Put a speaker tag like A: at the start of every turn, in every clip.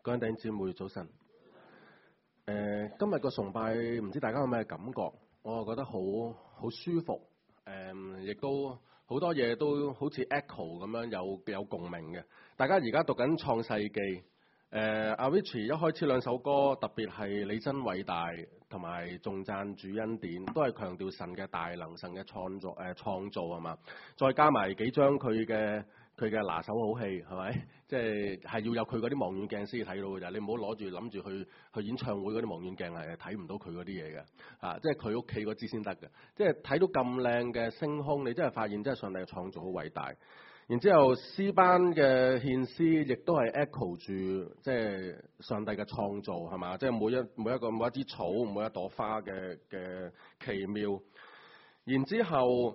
A: 各位弟兄姊妹早晨。今日個崇拜唔知大家有咩感覺？我覺得好舒服。亦都好多嘢都好似 echo 咁樣有共鳴嘅。大家而家讀緊創世記。阿 Richie 一開始兩首歌，特別係你真偉大同埋頌讚主恩典，都係強調神嘅大能、神嘅創造係嘛？再加埋幾張佢嘅拿手好戲係咪？即係要有佢嗰啲望遠鏡先睇到嘅咋。你唔好攞住諗住去演唱會嗰啲望遠鏡係睇唔到佢嗰啲嘢嘅。即係佢屋企嗰支先得嘅。即係睇到咁靚嘅星空，你真係發現真係上帝嘅創造好偉大。然之後詩班嘅獻詩亦都係 echo 住即係上帝嘅創造係嘛？即係每一支草、每一朵花嘅奇妙。然之後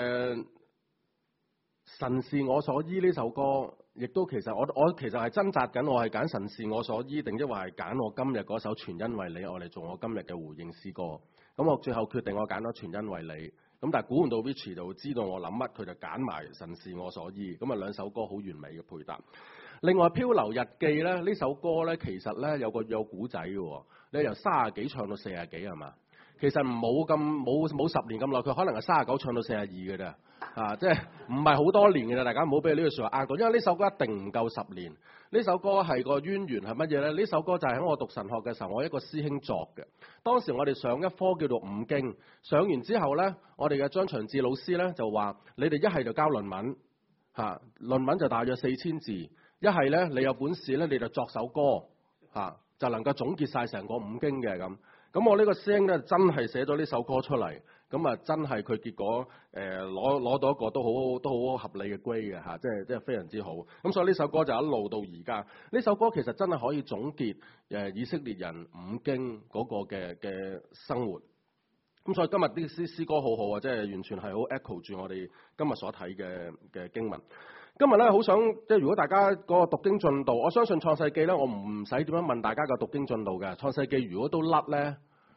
A: 神是我所依呢首歌，亦都其實我其實係掙扎緊，我係揀神是我所依，定抑或係揀我今日嗰首全因為你，我嚟做我今日嘅回應詩歌。咁我最後決定我揀咗全因為你。咁但係估唔到 Richie 就知道我諗乜，佢就揀埋神是我所依。咁啊兩首歌好完美嘅配搭。另外漂流日記咧，呢首歌咧其實咧有古仔嘅。你由30幾唱到40幾係嘛？其實冇10年咁耐，佢可能係39唱到42嘅啫。即係唔係好多年嘅啦。大家唔好俾呢句説話呃到，因為呢首歌一定唔夠10年。呢首歌係個淵源係乜嘢咧？呢首歌就係喺我讀神學嘅時候，我一個師兄作嘅。當時我哋上一科叫做五經，上完之後咧，我哋嘅張長志老師咧就話：你哋一係就交論文，論文就大約4000字；一係咧你有本事咧，你就作首歌，就能夠總結晒成個五經嘅咁。咁我呢個師兄咧真係寫咗呢首歌出嚟，咁啊真係佢結果攞到一個都好合理嘅 grade 嘅嚇，即係非常之好。咁所以呢首歌就一路到而家。呢首歌其實真係可以總結以色列人五經嗰個嘅生活。咁所以今日啲詩歌好好啊，即係完全係好 echo 住我哋今日所睇嘅經文。今日咧好想即係如果大家嗰個讀經進度，我相信創世記咧，我唔使點樣問大家個讀經進度嘅。創世記如果都甩咧，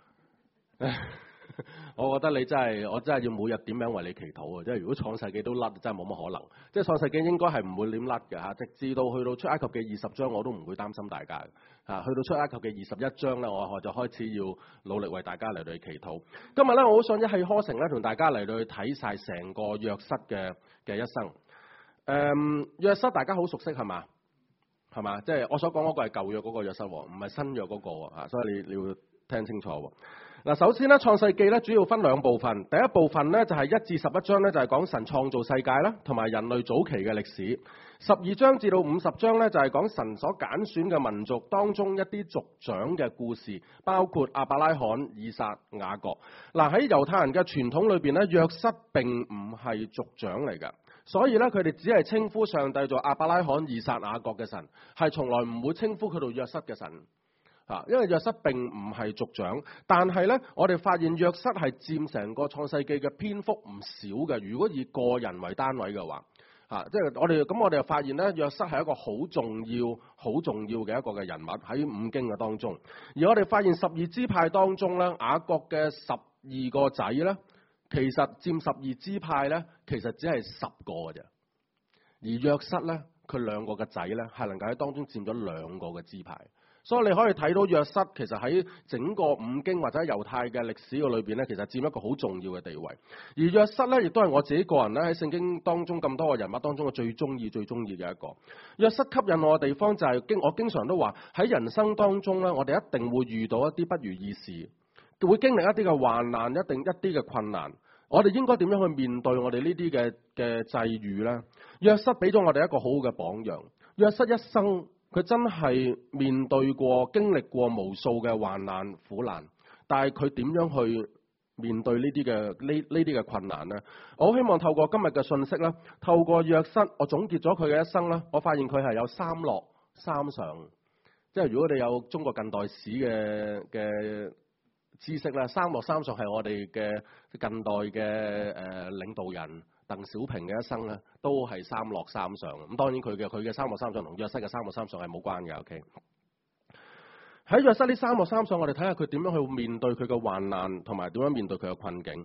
A: 我覺得我真係要每日點樣為你祈禱啊！即係如果創世記都甩，真係冇乜可能。即係創世記應該係唔會點甩嘅嚇，直至到去到出埃及記20章，我都唔會擔心大家嚇。去到出埃及記21章咧，我就開始要努力為大家嚟到去祈禱。今日咧，我好想一氣呵成咧，同大家嚟到去睇晒成個約瑟嘅一生。約瑟大家好熟悉係嘛？係嘛？即係我所講嗰個係舊約嗰個約瑟喎，唔係新約嗰個喎，所以你要聽清楚喎。嗱，首先咧，創世記咧主要分兩部分。第一部分咧就係1至11章咧，就係講神創造世界啦，同埋人類早期嘅歷史。12章至到50章咧，就係講神所揀選嘅民族當中一啲族長嘅故事，包括亞伯拉罕、以撒、雅各。嗱，喺猶太人嘅傳統裏邊咧，約瑟並唔係族長嚟㗎。所以咧，佢哋只係稱呼上帝做亞伯拉罕、以撒、雅各嘅神，係從來唔會稱呼佢做約瑟嘅神。因為約瑟並唔係族長，但係咧，我哋發現約瑟係佔成個創世記嘅篇幅唔少嘅。如果以個人為單位嘅話，即係我哋就發現咧，約瑟係一個好重要嘅一個嘅人物喺五經嘅當中。而我哋發現12支派當中咧，雅各嘅12個仔咧，其實佔12支派咧，其實只係10個嘅啫。而約瑟咧，佢2個嘅仔咧，係能夠喺當中佔咗2個嘅支派。所以你可以睇到約瑟其實喺整個五經或者猶太嘅歷史嘅裏邊咧，其實佔一個好重要嘅地位。而約瑟咧，亦都係我自己個人咧喺聖經當中咁多個人物當中嘅最中意嘅一個。約瑟吸引我嘅地方就係我經常都話喺人生當中咧，我哋一定會遇到一啲不如意事，會經歷一啲嘅患難，一啲嘅困難。我哋應該點樣去面對我哋呢啲嘅際遇咧？約瑟俾咗我哋一個好好嘅榜樣。約瑟一生，佢真係面對過、經歷過無數嘅患難苦難，但係佢點樣去面對呢啲嘅困難呢？我好希望透過今日嘅信息啦，透過約瑟，我總結咗佢嘅一生啦，我發現佢係有3樂3上。即係如果你有中國近代史嘅知識咧，3樂3上係我哋嘅近代嘅領導人鄧小平嘅一生咧，都係3樂3上。咁當然佢嘅3樂3上同約瑟嘅3樂3上係冇關嘅。OK， 喺約瑟呢3樂3上，我哋睇下佢點樣去面對佢嘅患難，同埋點樣面對佢嘅困境。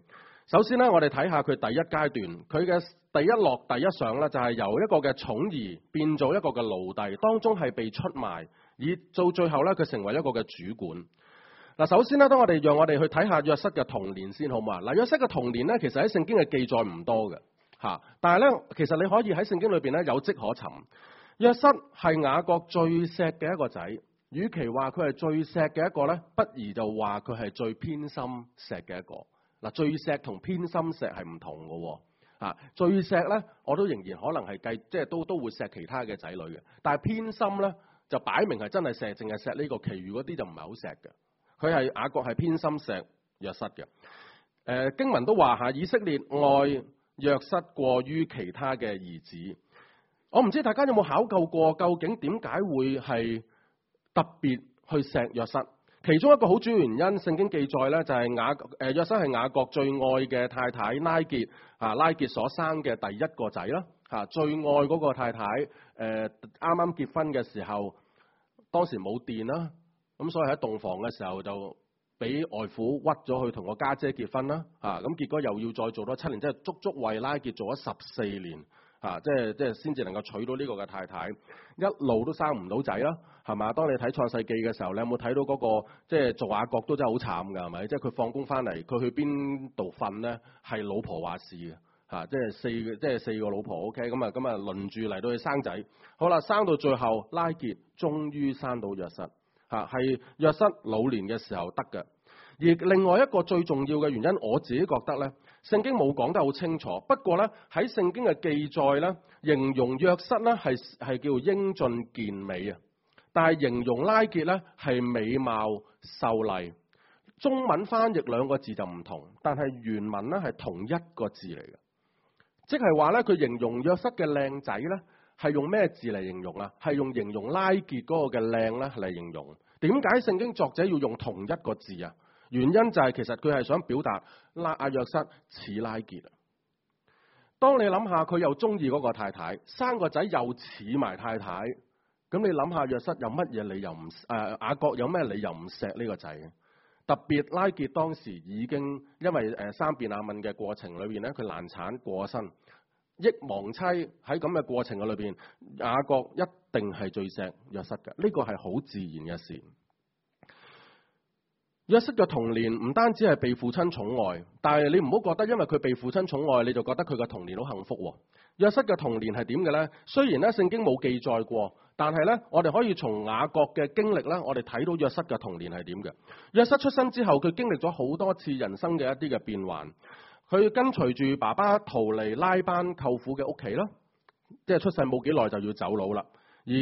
A: 首先咧，我哋睇下佢第一階段，佢嘅第一落第一上咧，就係由一個嘅寵兒變做一個嘅奴隸，當中係被出賣，以到最後咧，佢成為一個嘅主管。嗱，首先咧，讓我哋去睇下約瑟嘅童年先，好唔好啊？嗱，約瑟嘅童年咧，其實喺聖經嘅記載唔多嘅嚇，但係咧，其實你可以喺聖經裏邊咧有跡可尋。約瑟係雅各最錫嘅一個仔，與其話佢係最錫嘅一個咧，不如就話佢係最偏心錫嘅一個。嗱，最錫同偏心錫係唔同嘅喎，啊，最錫咧我都仍然可能係計，即係都會錫其他嘅仔女嘅，但係偏心咧就擺明係真係錫，淨係錫呢個，其餘嗰啲就唔係好錫嘅。佢係雅各係偏心錫約瑟嘅。經文都話下以色列愛約瑟過於其他嘅兒子。我唔知大家有冇考究過，究竟點解會係特別去錫約瑟？其中一個好主要原因，聖經記載咧就係約瑟係雅各最愛嘅太太拉結啊，拉結所生嘅第一個仔啦嚇，最愛嗰個太太啱啱結婚嘅時候，當時冇電啦，咁所以喺洞房嘅時候就俾外父屈咗去同個家姐結婚啦嚇，咁結果又要再做多7年，即係足足為拉結做咗14年。即係先至能夠娶到呢個嘅太太，一路都生唔到仔啦，係嘛？當你睇創世記嘅時候，你有冇睇到嗰個即係做雅各都真係好慘㗎，係咪？即係佢放工翻嚟，佢去邊度瞓咧？係老婆話事嘅嚇，即係四個老婆 OK，咁啊輪住嚟到去生仔。好啦，生到最後拉結終於生到約瑟嚇，係約瑟老年嘅時候得嘅。而另外一個最重要嘅原因，我自己覺得咧，聖經冇講得好清楚。不過咧，喺聖經嘅記載咧，形容約瑟咧係叫英俊健美啊，但係形容拉結咧係美貌秀麗。中文翻譯兩個字就唔同，但係原文咧係同一個字嚟嘅，即係話咧佢形容約瑟嘅靚仔咧係用咩字嚟形容啊？係用形容拉結嗰個嘅靚咧嚟形容。點解聖經作者要用同一個字啊？原因就係其實佢係想表達約瑟似拉結啊。當你諗下佢又中意嗰個太太，生個仔又似埋太太，咁你諗下約瑟有乜嘢理由唔雅各有咩理由唔錫呢個仔？特別拉結當時已經因為生便雅憫嘅過程裏邊咧，佢難產過身，憶亡妻，喺咁嘅過程嘅裏邊，雅各一定係最錫約瑟嘅，呢個係好自然嘅事。約瑟嘅童年唔單止係被父親寵愛，但係你唔好覺得因為佢被父親寵愛，你就覺得佢嘅童年好幸福。約瑟嘅童年係點嘅呢？雖然咧聖經冇記載過，但係咧我哋可以從雅各嘅經歷咧，我哋睇到約瑟嘅童年係點嘅。約瑟出生之後，佢經歷咗好多次人生嘅一啲嘅變幻。佢跟隨住爸爸逃離拉班舅父嘅屋企啦，即係出世冇幾耐就要走佬啦，而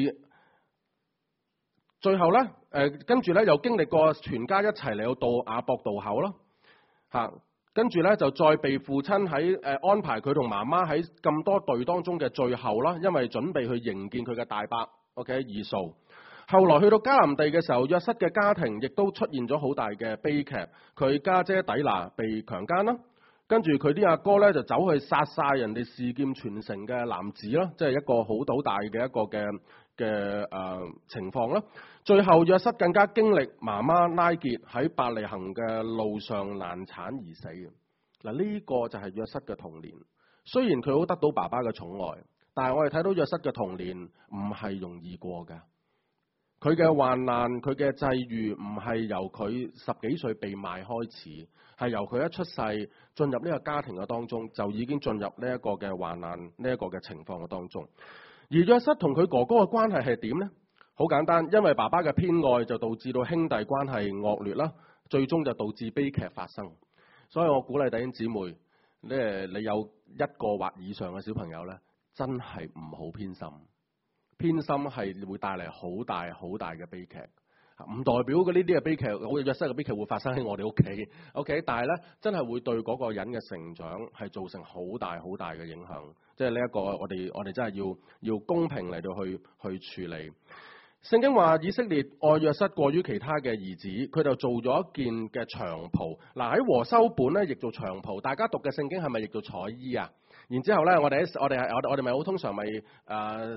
A: 最後咧，跟住咧又經歷過全家一齊嚟到亞伯渡口啦，跟住咧就再被父親喺安排佢同媽媽喺咁多隊當中嘅最後啦，因為準備去迎見佢嘅大伯 OK 以掃。後來去到迦南地嘅時候，約瑟嘅家庭亦都出現咗好大嘅悲劇，佢家姐底拿被強姦啦，跟住佢啲阿哥咧就走去殺晒人哋示劍全城嘅男子啦，即係一個好大嘅一個嘅情況啦。最後約瑟更加經歷媽媽拉結喺伯利恆嘅路上難產而死嘅。嗱，呢個就係約瑟嘅童年。雖然佢好得到爸爸嘅寵愛，但係我哋睇到約瑟嘅童年唔係容易過㗎。佢嘅患難，佢嘅際遇唔係由佢10幾歲被賣開始，係由佢一出世進入呢個家庭嘅當中，就已經進入呢一個嘅患難呢一個嘅情況嘅當中。而約瑟同佢哥哥嘅關係係點呢？好簡單，因為爸爸嘅偏愛就導致到兄弟關係惡劣啦，最終就導致悲劇發生。所以我鼓勵弟兄姊妹，你有一個或以上嘅小朋友咧，真係唔好偏心。偏心係會帶嚟好大嘅悲劇，唔代表呢啲嘅悲劇，好似約瑟嘅悲劇會發生喺我哋屋企，OK？但係咧，真係會對嗰個人嘅成長係造成好大嘅影響。即係呢一個，我哋真係要公平嚟到去處理。聖經話以色列愛約瑟過於其他嘅兒子，佢就做咗一件嘅長袍。嗱，喺和修本咧，譯做長袍。大家讀嘅聖經係咪譯做彩衣啊？然之後咧，我哋咪好通常咪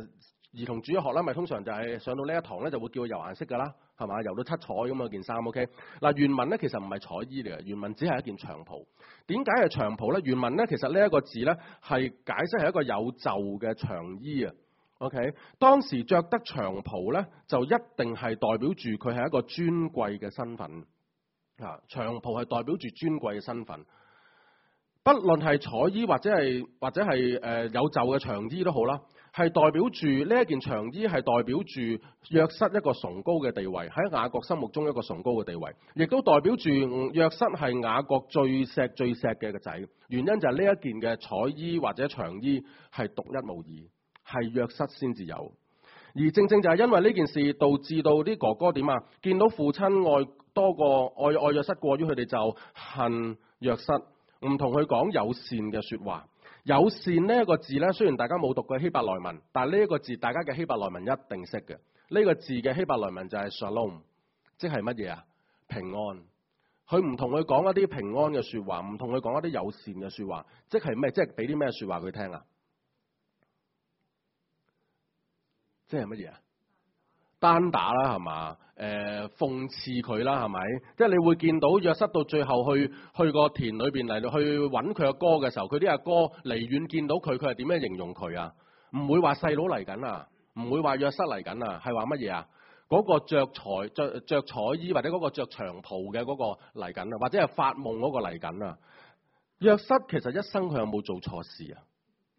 A: 兒童主日學啦，咪通常就係上到呢一堂咧，就會叫佢油顏色㗎啦，係嘛？油到七彩咁嘅件衫 ，OK？嗱，原文咧其實唔係彩衣嚟嘅，原文只係一件長袍。點解係長袍咧？原文咧其實呢一個字咧係解釋係一個有袖嘅長衣啊。OK， 當時着得長袍咧，就一定係代表住佢係一個尊貴嘅身份啊！長袍係代表住尊貴嘅身份，不論係彩衣或者係有袖嘅長衣都好啦，係代表住呢一件長衣係代表住約瑟一個崇高嘅地位，喺雅各心目中一個崇高嘅地位，亦都代表住約瑟係雅各最錫嘅個仔。原因就係呢一件嘅彩衣或者長衣係獨一無二。係約瑟先至有，而正正就係因為呢件事導致到啲哥哥點啊？見到父親愛約瑟過於佢哋，就恨約瑟，唔同佢講友善嘅說話。友善呢一個字咧，雖然大家冇讀過希伯來文，但係呢一個字大家嘅希伯來文一定識嘅。呢個字嘅希伯來文就係 Shalom， 即係乜嘢啊？平安。佢唔同佢講一啲平安嘅說話，唔同佢講一啲友善嘅說話，即係咩？即係俾啲咩說話佢聽啊？即係乜嘢啊？單打啦，係嘛？諷刺佢啦，係咪？即係你會見到約瑟到最後去個田裏邊嚟到去揾佢阿哥嘅時候，佢啲阿哥離遠見到佢係點樣形容佢啊？唔會話細佬嚟緊啊，唔會話約瑟嚟緊啊，係話乜嘢啊？嗰個着彩衣或者嗰個着長袍嘅嗰個嚟緊啊，或者係發夢嗰個嚟緊啊？約瑟其實一生佢有冇做錯事啊？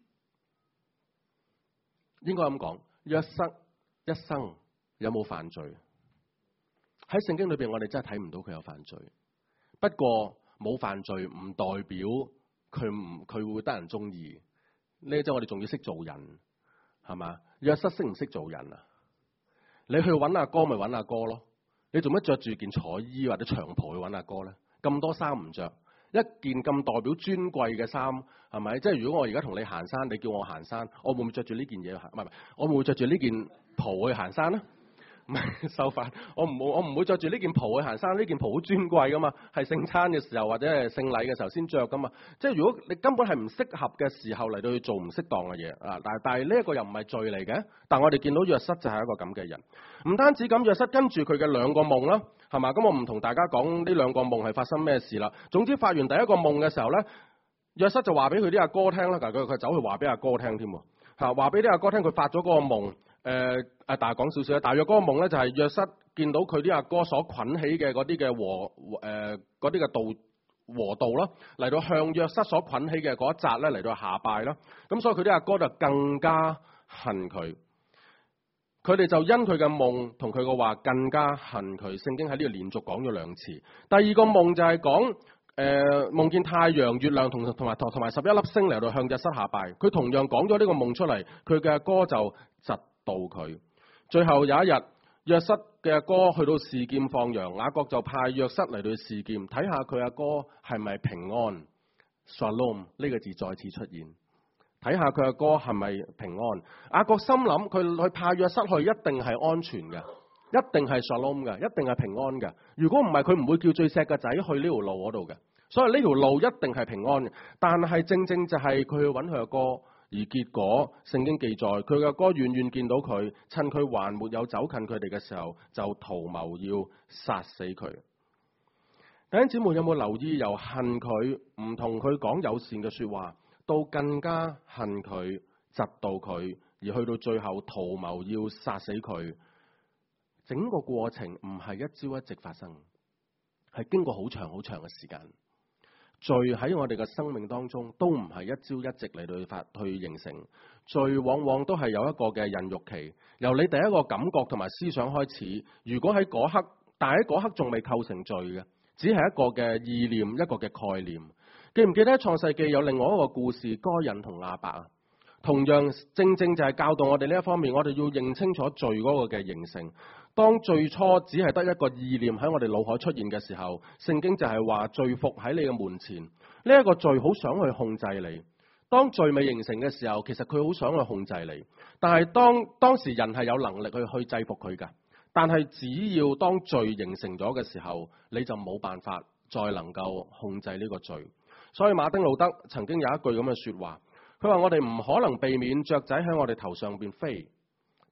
A: 應該咁講。約瑟一生有冇犯罪？喺聖經裏邊，我哋真係睇唔到佢有犯罪。不過冇犯罪唔代表佢會得人中意。呢即係我哋仲要識做人，係嘛？約瑟識唔識做人啊？你去揾阿哥咪揾阿哥咯。你做乜着住件彩衣或者長袍去揾阿哥咧？咁多衫唔着。一件咁代表尊貴嘅衫，係咪？即係如果我而家同你行山，你叫我行山，我會唔會着住呢件嘢行？唔係，我會唔會着住呢件袍去行山咧？唔係收翻，我唔會着住呢件袍去行山。呢件袍好尊貴噶嘛，係聖餐嘅時候或者係聖禮嘅時候先着噶嘛。即係如果你根本係唔適合嘅時候嚟到去做唔適當嘅嘢啊！但係呢一個又唔係罪嚟嘅。但係我哋見到約瑟就係一個咁嘅人。唔單止咁，約瑟跟住佢嘅兩個夢啦，係嘛？咁我唔同大家講呢兩個夢係發生咩事啦。總之發完第一個夢嘅時候咧，約瑟就話俾佢啲阿哥聽啦。佢走去話俾阿哥聽添喎，嚇話俾啲阿哥聽佢發咗嗰個夢。但係講少少啦，大約嗰個夢咧就係約瑟見到佢啲阿哥所捆起嘅嗰啲嘅嗰啲嘅禾稻啦，嚟到向約瑟所捆起嘅嗰一紮咧嚟到下拜啦。咁所以佢啲阿哥就更加恨佢。佢哋就因佢嘅夢同佢嘅話更加恨佢。聖經喺呢度連續講咗兩次。第二個夢就係講夢見太陽、月亮同埋11粒星嚟到向約瑟下拜。佢同樣講咗呢個夢出嚟，佢嘅阿哥就窒到佢。最後有一日，約瑟嘅阿哥去到示劍放羊，雅各就派約瑟嚟到示劍，睇下佢阿哥係咪平安。Shalom 呢個字再次出現。睇下佢阿哥係咪平安？雅各心諗佢派約瑟去一定係安全嘅，一定係 Shalom 嘅，一定係平安嘅。如果唔係，佢唔會叫最錫嘅仔去呢條路嗰度嘅。所以呢條路一定係平安嘅。但係正正就係佢去揾佢阿哥，而結果聖經記載佢阿哥遠遠見到佢，趁佢還沒有走近佢哋嘅時候，就圖謀要殺死佢。弟兄姊妹有冇留意，由恨佢唔同佢講友善嘅說話，到更加恨佢、嫉妒佢，而去到最後圖謀要殺死佢。整個過程唔係一朝一夕發生，係經過好長好長嘅時間。罪喺我哋嘅生命當中都唔係一朝一夕嚟到去形成，罪往往都係有一個嘅孕育期，由你第一個感覺同埋思想開始。如果喺嗰刻，但係喺嗰刻仲未構成罪嘅，只係一個嘅意念，一個嘅概念。記唔記得喺創世記有另外一個故事，該隱同亞伯啊？同樣正正就係教導我哋呢一方面，我哋要認清楚罪嗰個嘅形成。當最初只係得一個意念喺我哋腦海出現嘅時候，聖經就係話罪伏喺你嘅門前。呢一個罪好想去控制你。當罪未形成嘅時候，其實佢好想去控制你。但係當時人係有能力去制服佢㗎。但係只要當罪形成咗嘅時候，你就冇辦法再能夠控制呢個罪。所以馬丁路德曾經有一句咁嘅說話，佢話我哋唔可能避免雀仔喺我哋頭上邊飛，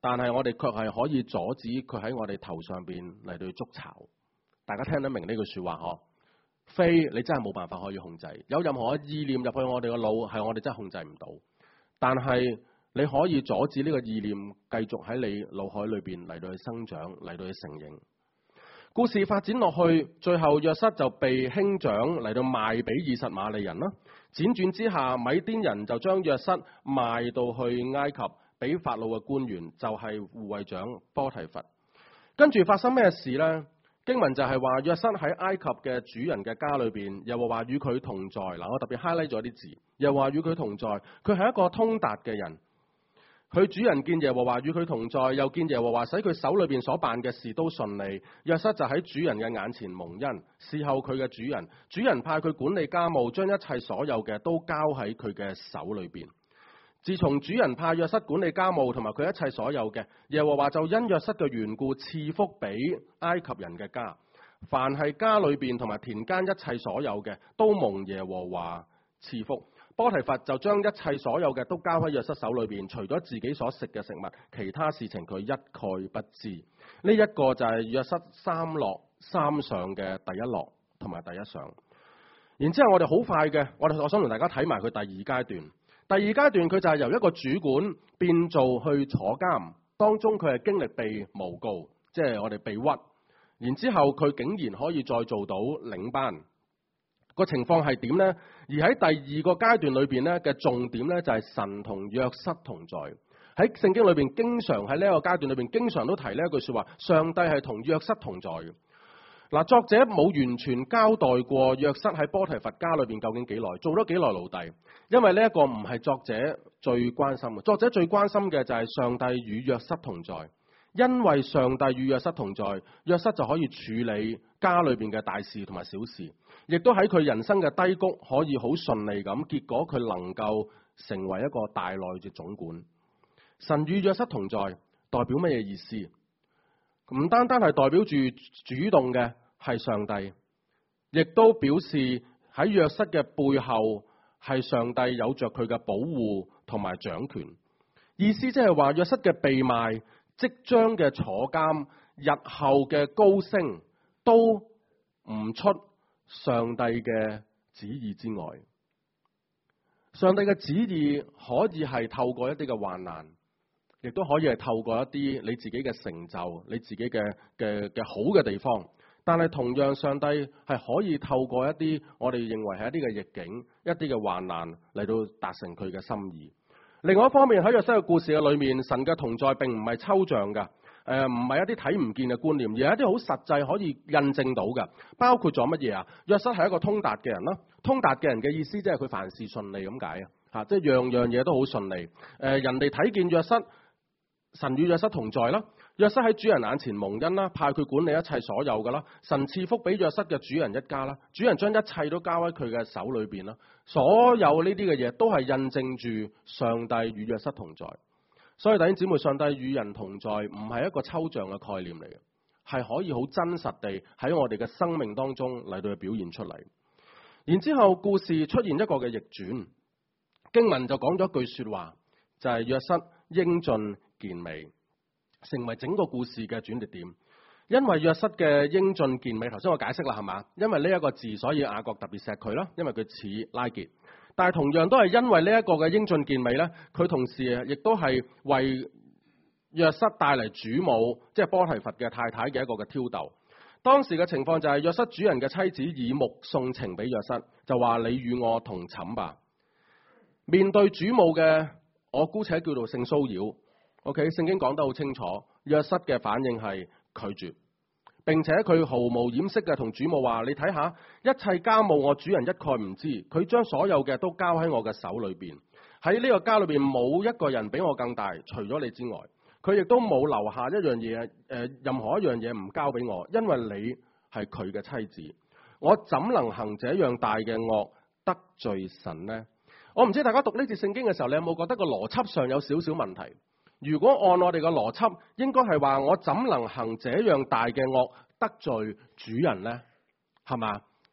A: 但係我哋卻係可以阻止佢喺我哋頭上邊嚟到築巢。大家聽得明呢句說話嗬？非你真係冇辦法可以控制，有任何嘅意念入去我哋個腦，係我哋真係控制唔到。但係你可以阻止呢個意念繼續喺你腦海裏邊嚟到去生長，嚟到去成形。故事發展落去，最後約瑟就被兄長嚟到賣俾以實瑪利人啦。輾轉之下，米甸人就將約瑟賣到去埃及，俾法老嘅官員，就係護衛長波提乏。跟住發生咩事呢？經文就係話約瑟喺埃及嘅主人嘅家裏邊，又話與佢同在。嗱，我特別 highlight 咗啲字，又話與佢同在。佢係一個通達嘅人。佢主人見耶和華與佢同在，又見耶和華使佢手裏邊所辦嘅事都順利。約瑟就喺主人嘅眼前蒙恩，侍候佢嘅主人。主人派佢管理家務，將一切所有嘅都交喺佢嘅手裏邊。自從主人派約瑟管理家務同埋佢一切所有嘅，耶和華就因約瑟嘅緣故賜福俾埃及人嘅家。凡係家裏邊同埋田間一切所有嘅，都蒙耶和華賜福。波提乏就將一切所有嘅都交喺約瑟手裏邊，除咗自己所食嘅食物，其他事情佢一概不知。呢一個就係約瑟三落三上嘅第一落同埋第一上。然之後我哋好快嘅，我想同大家睇埋佢第二階段。第二階段佢就係由一個主管變做去坐監，當中佢係經歷被誣告，即係我哋被屈。然之後佢竟然可以再做到領班。個情況係點呢？而喺第二個階段裏邊咧嘅重點咧就係神同約瑟同在。喺聖經裏邊經常喺呢一個階段裏邊經常都提呢一句說話，上帝係同約瑟同在嘅。嗱，作者冇完全交代過約瑟喺波提乏家裏邊究竟幾耐，做咗幾耐奴隸，因為呢一個唔係作者最關心嘅。作者最關心嘅就係上帝與約瑟同在。因為上帝與約瑟同在，約瑟就可以處理家裏邊嘅大事同埋小事，亦都喺佢人生嘅低谷可以好順利咁，結果佢能夠成為一個大內嘅總管。神與約瑟同在代表乜嘢意思？唔單單係代表住主動嘅係上帝，亦都表示喺約瑟嘅背後係上帝有着佢嘅保護同埋掌權。意思即係話約瑟嘅被賣，即將嘅坐監，日後嘅高升，都唔出上帝嘅旨意之外。上帝嘅旨意可以係透過一啲嘅患難，亦都可以係透過一啲你自己嘅成就，你自己嘅好嘅地方。但係同樣，上帝係可以透過一啲我哋認為係一啲嘅逆境，一啲嘅患難嚟到達成佢嘅心意。另外一方面，喺約瑟嘅故事嘅裏面，神嘅同在並唔係抽象嘅，唔係一啲睇唔見嘅觀念，而係一啲好實際可以印證到嘅。包括咗乜嘢啊？約瑟係一個通達嘅人啦，通達嘅人嘅意思即係佢凡事順利咁解啊，即係樣樣嘢都好順利。人哋睇見約瑟，神與約瑟同在啦。約瑟喺主人眼前蒙恩啦，派佢管理一切所有嘅啦。神賜福俾約瑟嘅主人一家啦，主人將一切都交喺佢嘅手裏邊啦。所有呢啲嘅嘢都係印證住上帝與約瑟同在。所以弟兄姊妹，上帝與人同在唔係一個抽象嘅概念嚟嘅，係可以好真實地喺我哋嘅生命當中嚟到去表現出嚟。然之後故事出現一個嘅逆轉，經文就講咗一句說話，就係約瑟英俊健美，成為整個故事嘅轉捩點。因為約瑟嘅英俊健美，頭先我解釋啦，係嘛？因為呢一個字，所以雅各特別錫佢啦，因為佢似拉結。但係同樣都係因為呢一個嘅英俊健美咧，佢同時亦都係為約瑟帶嚟主母，即係波提乏嘅太太嘅一個嘅挑逗。當時嘅情況就係約瑟主人嘅妻子以目送情俾約瑟，就話你與我同寢吧。面對主母嘅，我姑且叫做性騷擾。OK， 聖經講得好清楚，約瑟嘅反應係拒絕，並且佢毫無掩飾嘅同主母話：你睇下，一切家務我主人一概唔知，佢將所有嘅都交喺我嘅手裏邊。喺呢個家裏邊冇一個人比我更大，除咗你之外，佢亦都冇留下一樣嘢，任何一樣嘢唔交俾我，因為你係佢嘅妻子。我怎能行這樣大嘅惡得罪神呢？我唔知大家讀呢節聖經嘅時候，你有冇覺得個邏輯上有少少問題？如果按我哋嘅邏輯，應該係話我怎能行這樣大嘅惡得罪主人呢？係嘛？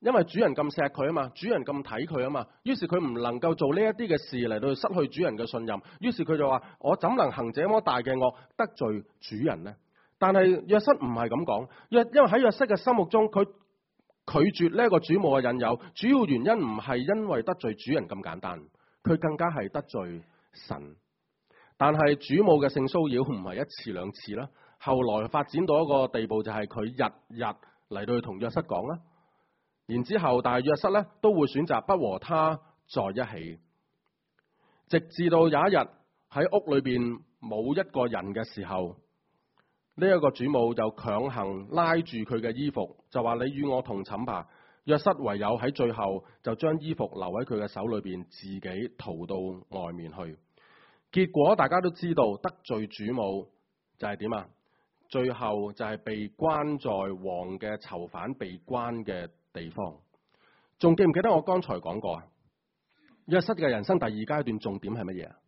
A: 因為主人咁錫佢啊嘛，主人咁睇佢啊嘛，於是佢唔能夠做呢一啲嘅事嚟到失去主人嘅信任，於是佢就話：我怎能行這麼大嘅惡得罪主人呢？但係約瑟唔係咁講，因為喺約瑟嘅心目中，佢拒絕呢一個主母嘅引誘，主要原因唔係因為得罪主人咁簡單，佢更加係得罪神。但係主母嘅性騷擾唔係一次兩次啦，後來發展到一個地步，就係佢日日嚟到去同約瑟講啦。然之後，但係約瑟咧都會選擇不和他在一起，直至到有一日喺屋裏邊冇一個人嘅時候，呢一個主母就強行拉住佢嘅衣服，就話：你與我同寢吧。約瑟唯有喺最後就將衣服留喺佢嘅手裏邊，自己逃到外面去。結果大家都知道，得罪主母就係點啊？最後就係被關在王嘅囚犯被關嘅地方。仲記唔記得我剛才講過啊？約瑟嘅人生第二階段重點係乜嘢啊？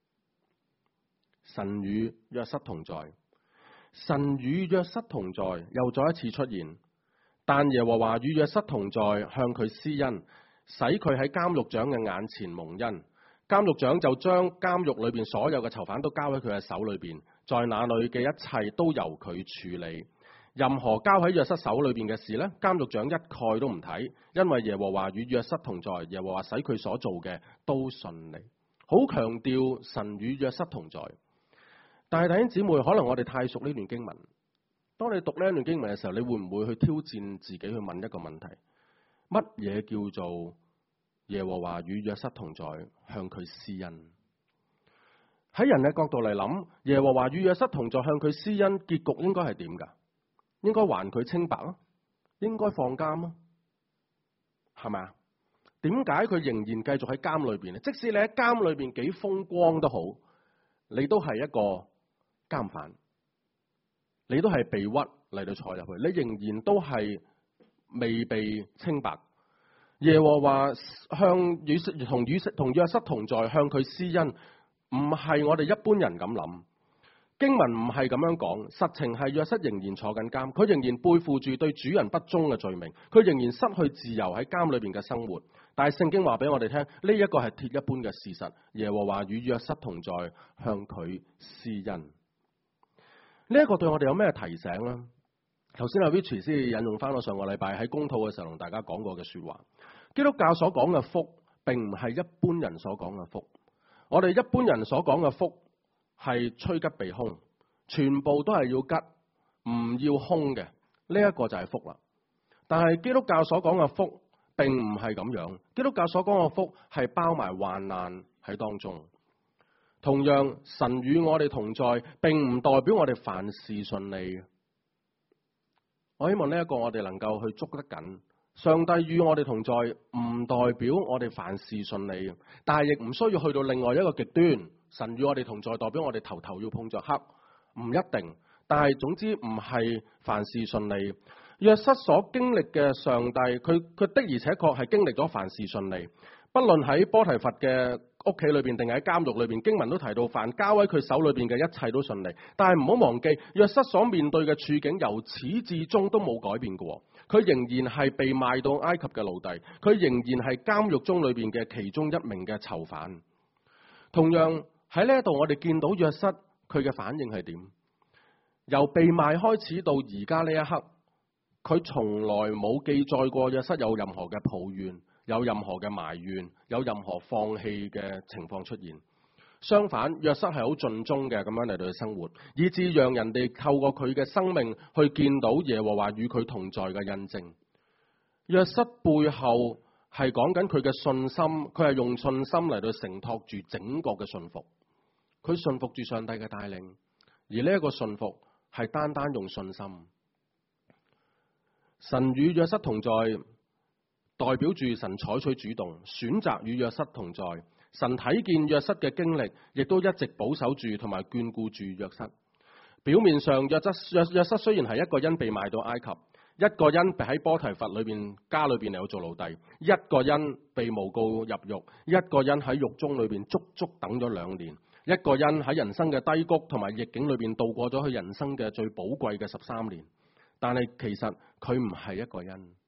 A: 神與約瑟同在，神與約瑟同在又再一次出現，但耶和華與約瑟同在，向佢施恩，使佢喺監獄長嘅眼前蒙恩。監獄長就將監獄裏邊所有嘅囚犯都交喺佢嘅手裏邊，在那裏嘅一切都由佢處理。任何交喺約瑟手裏邊嘅事呢，監獄長一概都唔睇，因為耶和華與約瑟同在，耶和華使佢所做嘅都順利。好強調神與約瑟同在。但係弟兄姊妹，可能我哋太熟呢段經文，當你讀呢一段經文嘅時候，你會唔會去挑戰自己去問一個問題：乜嘢叫做耶和華與約瑟同在，向佢施恩？喺人嘅角度嚟諗，耶和華與約瑟同在，向佢施恩，結局應該係點噶？應該還佢清白啊？應該放監啊？係咪啊？點解佢仍然繼續喺監裏邊咧？即使你喺監裏邊幾風光都好，你都係一個監犯，你都係被屈嚟到坐入去，你仍然都係未被清白。耶和華向約瑟同在，向佢施恩，唔係我哋一般人咁諗。經文唔係咁樣講，實情係約瑟仍然坐緊監，佢仍然背負住對主人不忠嘅罪名，佢仍然失去自由喺監裏邊嘅生活。但係聖經話俾我哋聽，呢一個係鐵一般嘅事實。耶和華與約瑟同在，向佢施恩。呢一個對我哋有咩提醒呢？頭先阿 Rich 先引用翻我上個禮拜喺公禱嘅時候同大家講過嘅說話。基督教所講嘅福，並唔係一般人所講嘅福。我哋一般人所講嘅福係趨吉避凶，全部都係要吉，唔要凶嘅。呢一個就係福啦。但係基督教所講嘅福，並唔係咁樣。基督教所講嘅福係包埋患難喺當中。同樣，神與我哋同在，並唔代表我哋凡事順利。我希望呢一個我哋能夠去捉得緊。上帝與我哋同在，唔代表我哋凡事順利，但係亦唔需要去到另外一個極端。神與我哋同在，代表我哋頭頭要碰着黑，唔一定。但係總之唔係凡事順利。約瑟所經歷嘅上帝，佢的而且確係經歷咗凡事順利。不論喺波提乏嘅屋企裏邊，定係喺監獄裏邊，經文都提到，凡交喺佢手裏邊嘅一切都順利。但係唔好忘記，約瑟所面對嘅處境由始至終都冇改變過。佢仍然係被賣到埃及嘅奴隸，佢仍然係監獄中裏邊嘅其中一名嘅囚犯。同樣喺呢一度，我哋見到約瑟佢嘅反應係點？由被賣開始到而家呢一刻，佢從來冇記載過約瑟有任何嘅抱怨，有任何嘅埋怨，有任何放棄嘅情況出現。相反，約瑟係好盡忠嘅咁樣嚟到去生活，以致讓人哋透過佢嘅生命去見到耶和華與佢同在嘅印證。約瑟背後係講緊佢嘅信心，佢係用信心嚟到承托住整個嘅信服。佢信服住上帝嘅帶領，而呢一個信服係單單用信心。神與約瑟同在，代表住神採取主動，選擇與約瑟同在。神睇見約瑟嘅經歷，亦都一直保守住同埋眷顧住約瑟。表面上約瑟雖然係一個人被賣到埃及，一個人被喺波提乏裏邊家裏邊嚟到做奴隸，一個人被誣告入獄，一個人喺獄中裏邊足足等咗2年，一個人喺人生嘅低谷同埋逆境裏邊度過咗佢人生嘅最寶貴嘅13年。但係其實佢唔係一個人，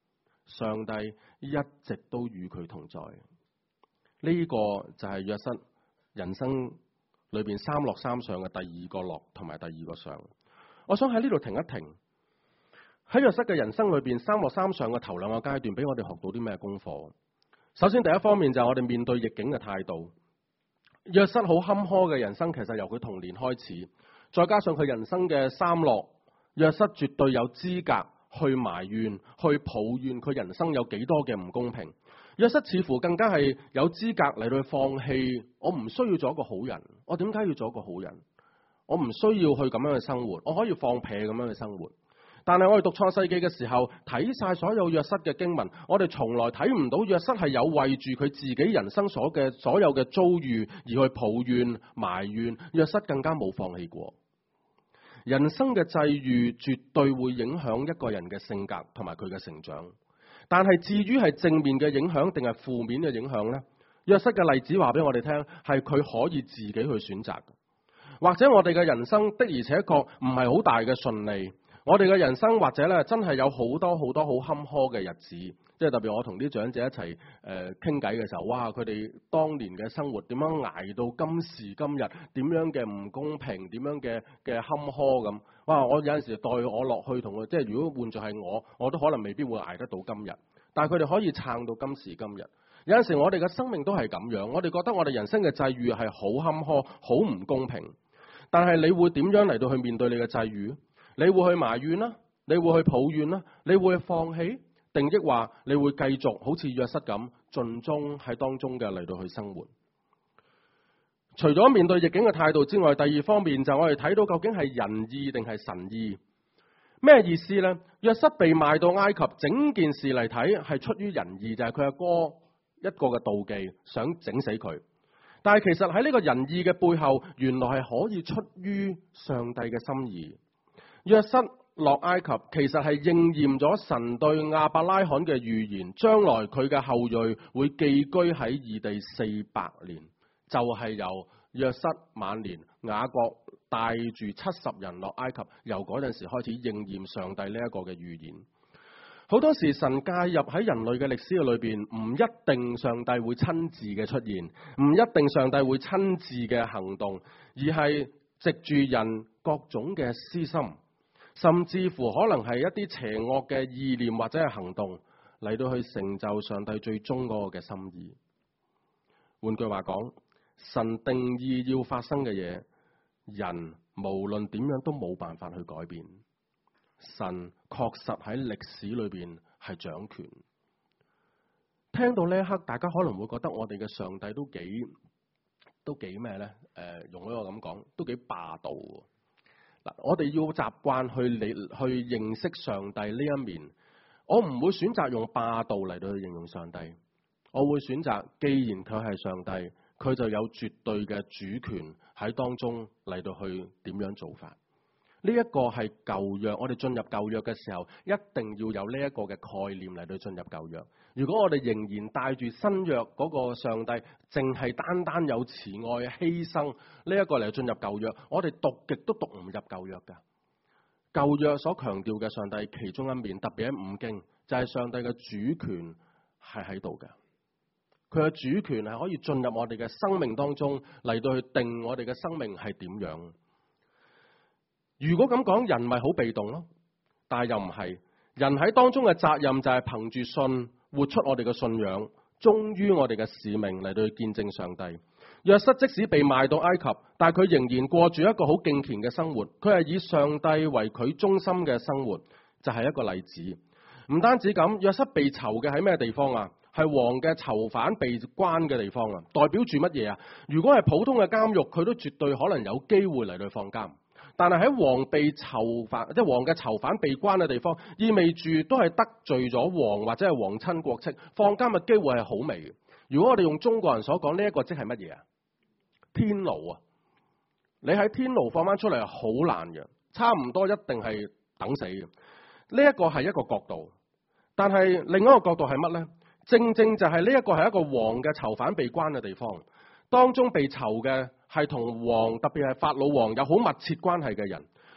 A: 上帝一直都與佢同在。呢個就係約瑟人生裏邊三落三上嘅第二個落同埋第二個上。我想喺呢度停一停。喺約瑟嘅人生裏邊，三落三上嘅頭兩個階段，俾我哋學到啲咩功課？首先第一方面就係我哋面對逆境嘅態度。約瑟好坎坷嘅人生，其實由佢童年開始，再加上佢人生嘅三落，約瑟絕對有資格去埋怨、去抱怨佢人生有幾多嘅唔公平。約瑟似乎更加係有資格嚟到去放棄，我唔需要做一個好人，我點解要做一個好人？我唔需要去咁樣嘅生活，我可以放屁咁樣嘅生活。但係我哋讀創世記嘅時候，睇晒所有約瑟嘅經文，我哋從來睇唔到約瑟係有為住佢自己人生所有嘅遭遇而去抱怨埋怨。約瑟更加冇放棄過。人生嘅際遇絕對會影響一個人嘅性格同埋佢嘅成長，但係至於係正面嘅影響定係負面嘅影響呢？約瑟嘅例子話俾我哋聽，係佢可以自己去選擇。或者我哋嘅人生的而且確唔係好大嘅順利。我哋嘅人生或者咧真係有好多好坎坷嘅日子，即係特別我同啲長者一齊傾偈嘅時候，哇！佢哋當年嘅生活點樣捱到今時今日，點樣嘅唔公平，點樣嘅坎坷咁。哇！我有陣時代我落去同佢，即係如果換作係我都可能未必會捱得到今日。但係佢哋可以撐到今時今日。有陣時我哋嘅生命都係咁樣，我哋覺得我哋人生嘅際遇係好坎坷、好唔公平。但係你會點樣嚟到去面對你嘅際遇？你會去埋怨啦，你會去抱怨啦，你會去放棄，定抑話你會繼續好似約瑟咁盡忠喺當中嘅嚟到去生活。除咗面對逆境嘅態度之外，第二方面就我哋睇到究竟係人意定係神意。咩意思呢？約瑟被賣到埃及，整件事嚟睇係出於人意，就係佢阿哥一個嘅妒忌，想整死佢。但係其實喺呢個人意嘅背後，原來係可以出於上帝嘅心意。約瑟落埃及，其實係應驗咗神對亞伯拉罕嘅預言，將來佢嘅後裔會寄居喺異地400年，就係由約瑟晚年雅各帶住70人落埃及，由嗰陣時開始應驗上帝呢一個嘅預言。好多時神介入喺人類嘅歷史嘅裏邊，唔一定上帝會親自嘅出現，唔一定上帝會親自嘅行動，而係藉住人各種嘅私心。甚至乎可能係一啲邪惡嘅意念或者係行動嚟到去成就上帝最終嗰個嘅心意。換句話講，神定義要發生嘅嘢，人無論點樣都冇辦法去改變。神確實喺歷史裏邊係掌權。聽到呢一刻，大家可能會覺得我哋嘅上帝都幾咩呢？容許我咁講，都幾霸道。我哋要習慣去認識上帝呢一面。我唔會選擇用霸道嚟到去形容上帝，我會選擇既然佢係上帝，佢就有絕對嘅主權喺當中嚟到去點樣做法。呢一個係舊約，我哋進入舊約嘅時候，一定要有呢一個嘅概念嚟到進入舊約。如果我哋仍然帶住新約嗰個上帝，淨係單有慈愛犧牲呢一個嚟進入舊約，我哋讀極都讀唔入舊約㗎。舊約所強調嘅上帝其中一面，特別喺五經，就係上帝嘅主權係喺度嘅。佢嘅主權係可以進入我哋嘅生命當中，嚟到去定我哋嘅生命係點樣。如果咁講，人咪好被動咯，但係又唔係。人喺當中嘅責任就係憑住信活出我哋嘅信仰，忠於我哋嘅使命嚟到去見證上帝。約瑟即使被賣到埃及，但係佢仍然過住一個好敬虔嘅生活，佢係以上帝為佢中心嘅生活，就係一個例子。唔單止咁，約瑟被囚嘅喺咩地方啊？係王嘅囚犯被關嘅地方啊，代表住乜嘢啊？如果係普通嘅監獄，佢都絕對可能有機會嚟到放監。但係喺王被囚犯，即係王嘅囚犯被關嘅地方，意味住都係得罪咗王或者係皇親國戚，放監嘅機會係好微嘅。如果我哋用中國人所講，呢一個即係乜嘢啊？天牢啊！你喺天牢放翻出嚟係好難嘅，差唔多一定係等死嘅。呢一個係一個角度，但係另一個角度係乜呢？正正就係呢一個係一個王嘅囚犯被關嘅地方，當中被囚嘅係同王，特別係法老王有好密切關係嘅人。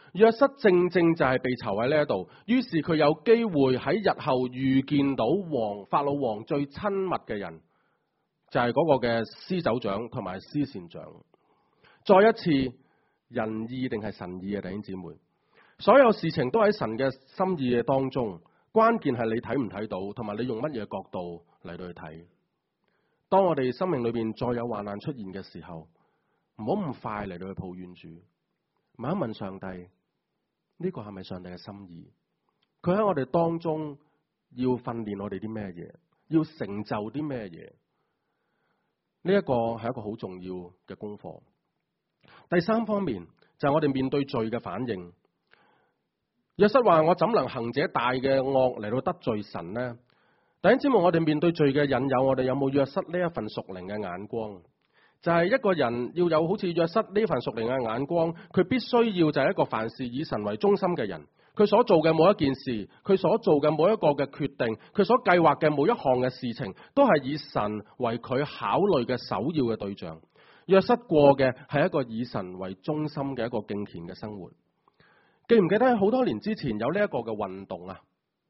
A: 約瑟正正就係被囚喺呢一度，於是佢有機會喺日後遇見到法老王最親密嘅人，就係嗰個嘅司酒長同埋司膳長。再一次，人意定係神意嘅弟兄姊妹，所有事情都喺神嘅心意嘅當中，關鍵係你睇唔睇到，同埋你用乜嘢角度嚟到去睇。當我哋生命裏邊再有患難出現嘅時候，唔好咁快嚟到去抱怨主，問一問上帝，呢個係咪上帝嘅心意？佢喺我哋當中要訓練我哋啲咩嘢，要成就啲咩嘢？呢一個係一個好重要嘅功課。第三方面就係我哋面對罪嘅反應。約瑟話：我怎能行這大嘅惡嚟到得罪神呢？弟兄姊妹，我哋面對罪嘅引誘，我哋有冇約瑟呢一份屬靈嘅眼光？就係一個人要有好似約瑟呢份屬靈嘅眼光，佢必須要就係一個凡事以神為中心嘅人。佢所做嘅每一件事，佢所做嘅每一個嘅決定，佢所計劃嘅每一項嘅事情，都係以神為佢考慮嘅首要嘅對象。約瑟過嘅係一個以神為中心嘅一個敬虔嘅生活。記唔記得好多年之前有呢一個嘅運動啊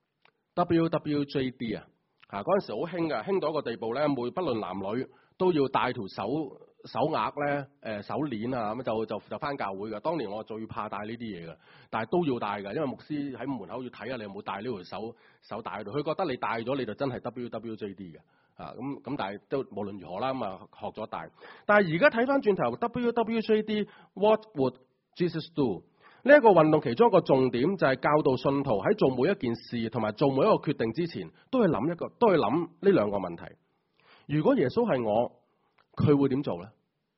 A: ？WWJD 啊，嗰陣時好興嘅，興到一個地步咧，不論男女都要戴條手鐲咧，手鏈啊，咁就返教會嘅。當年我最怕戴呢啲嘢嘅，但係都要戴嘅，因為牧師喺門口要睇下你有冇戴呢條手帶喺度。佢覺得你戴咗你就真係 WWJD 嘅。咁但係都無論如何啦，咁啊學咗戴。但係而家睇翻轉頭 WWJD What Would Jesus Do 呢一個運動其中一個重點就係教導信徒喺做每一件事同埋做每一個決定之前，都係諗呢兩個問題。如果耶穌係我，佢會點做呢？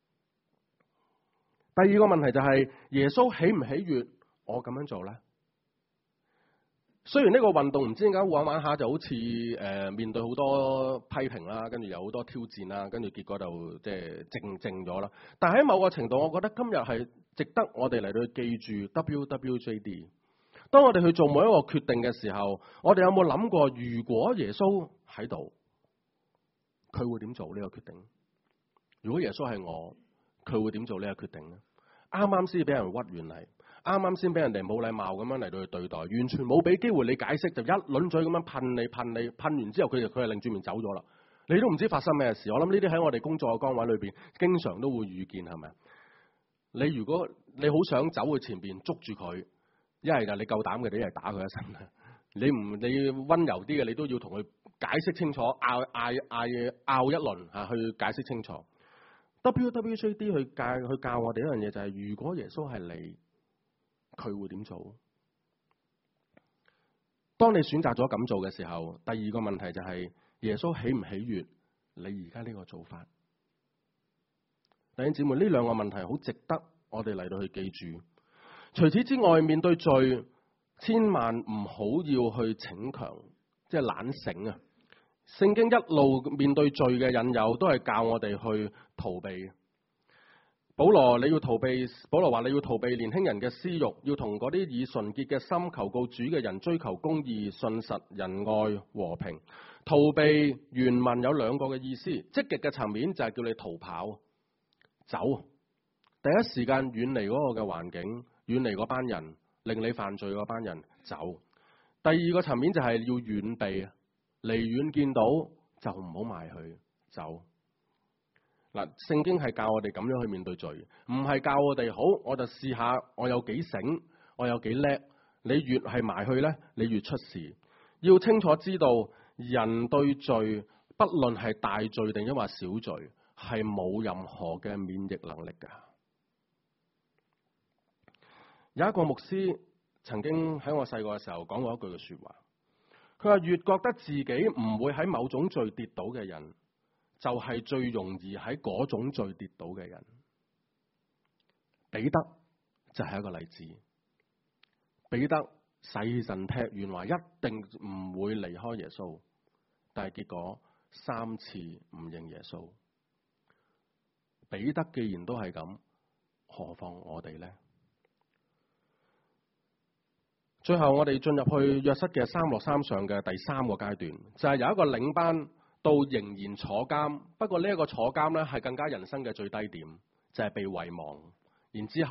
A: 第二個問題就係耶穌喜唔喜悅我咁樣做呢？雖然呢個運動唔知點解玩下就好似面對好多批評啦，跟住有好多挑戰啦，跟住結果就即係靜咗啦。但係喺某個程度，我覺得今日係值得我哋嚟到去記住 WWJD。當我哋去做每一個決定嘅時候，我哋有冇諗過，如果耶穌喺度，佢會點做呢個決定？如果耶穌係我，佢會點做呢個決定呢？啱啱先俾人屈完嚟。啱啱先俾人哋冇禮貌咁樣嚟到去對待，完全冇俾機會你解釋，就一輪嘴咁樣噴完之後，佢係擰住面走咗啦。你都唔知發生咩事。我諗呢啲喺我哋工作嘅崗位裏邊，經常都會遇見，係咪？你如果你好想走去前邊捉住佢，一係就你夠膽嘅，你一係打佢一身。你溫柔啲嘅，你都要同佢解釋清楚，拗一輪嚇去解釋清楚。WWJD 去教我哋一樣嘢就係，如果耶穌係你，佢會點做？當你選擇咗咁做嘅時候，第二個問題就係耶穌喜唔喜悅你而家呢個做法？弟兄姊妹，呢兩個問題好值得我哋嚟到去記住。除此之外，面對罪，千萬唔好要去逞強，即係懶醒啊！聖經一路面對罪嘅引誘，都係教我哋去逃避。保羅話你要逃避年輕人嘅私欲，要同嗰啲以純潔嘅心求告主嘅人追求公義、信實、仁愛、和平。逃避原文有兩個嘅意思，積極嘅層面就係叫你逃跑、走，第一時間遠離嗰個嘅環境，遠離嗰班人，令你犯罪嗰班人走。第二個層面就係要遠避，離遠見到就唔好埋去走。嗱，聖經係教我哋咁樣去面對罪，唔係教我哋好，我就試下我有幾醒，我有幾叻。你越係埋去咧，你越出事。要清楚知道，人對罪，不論係大罪定抑或小罪，係冇任何嘅免疫能力㗎。有一個牧師曾經喺我細個嘅時候講過一句嘅說話，佢話越覺得自己唔會喺某種罪跌倒嘅人，就係最容易喺嗰種罪跌倒嘅人。彼得就係一個例子。彼得誓神劈願話一定唔會離開耶穌，但係結果3次唔認耶穌。彼得既然都係咁，何況我哋呢？最後我哋進入去約瑟嘅3落3上嘅第3個階段，就係由一個領班到仍然坐監，不過呢一個坐監咧係更加人生嘅最低點，就係被遺忘。然之後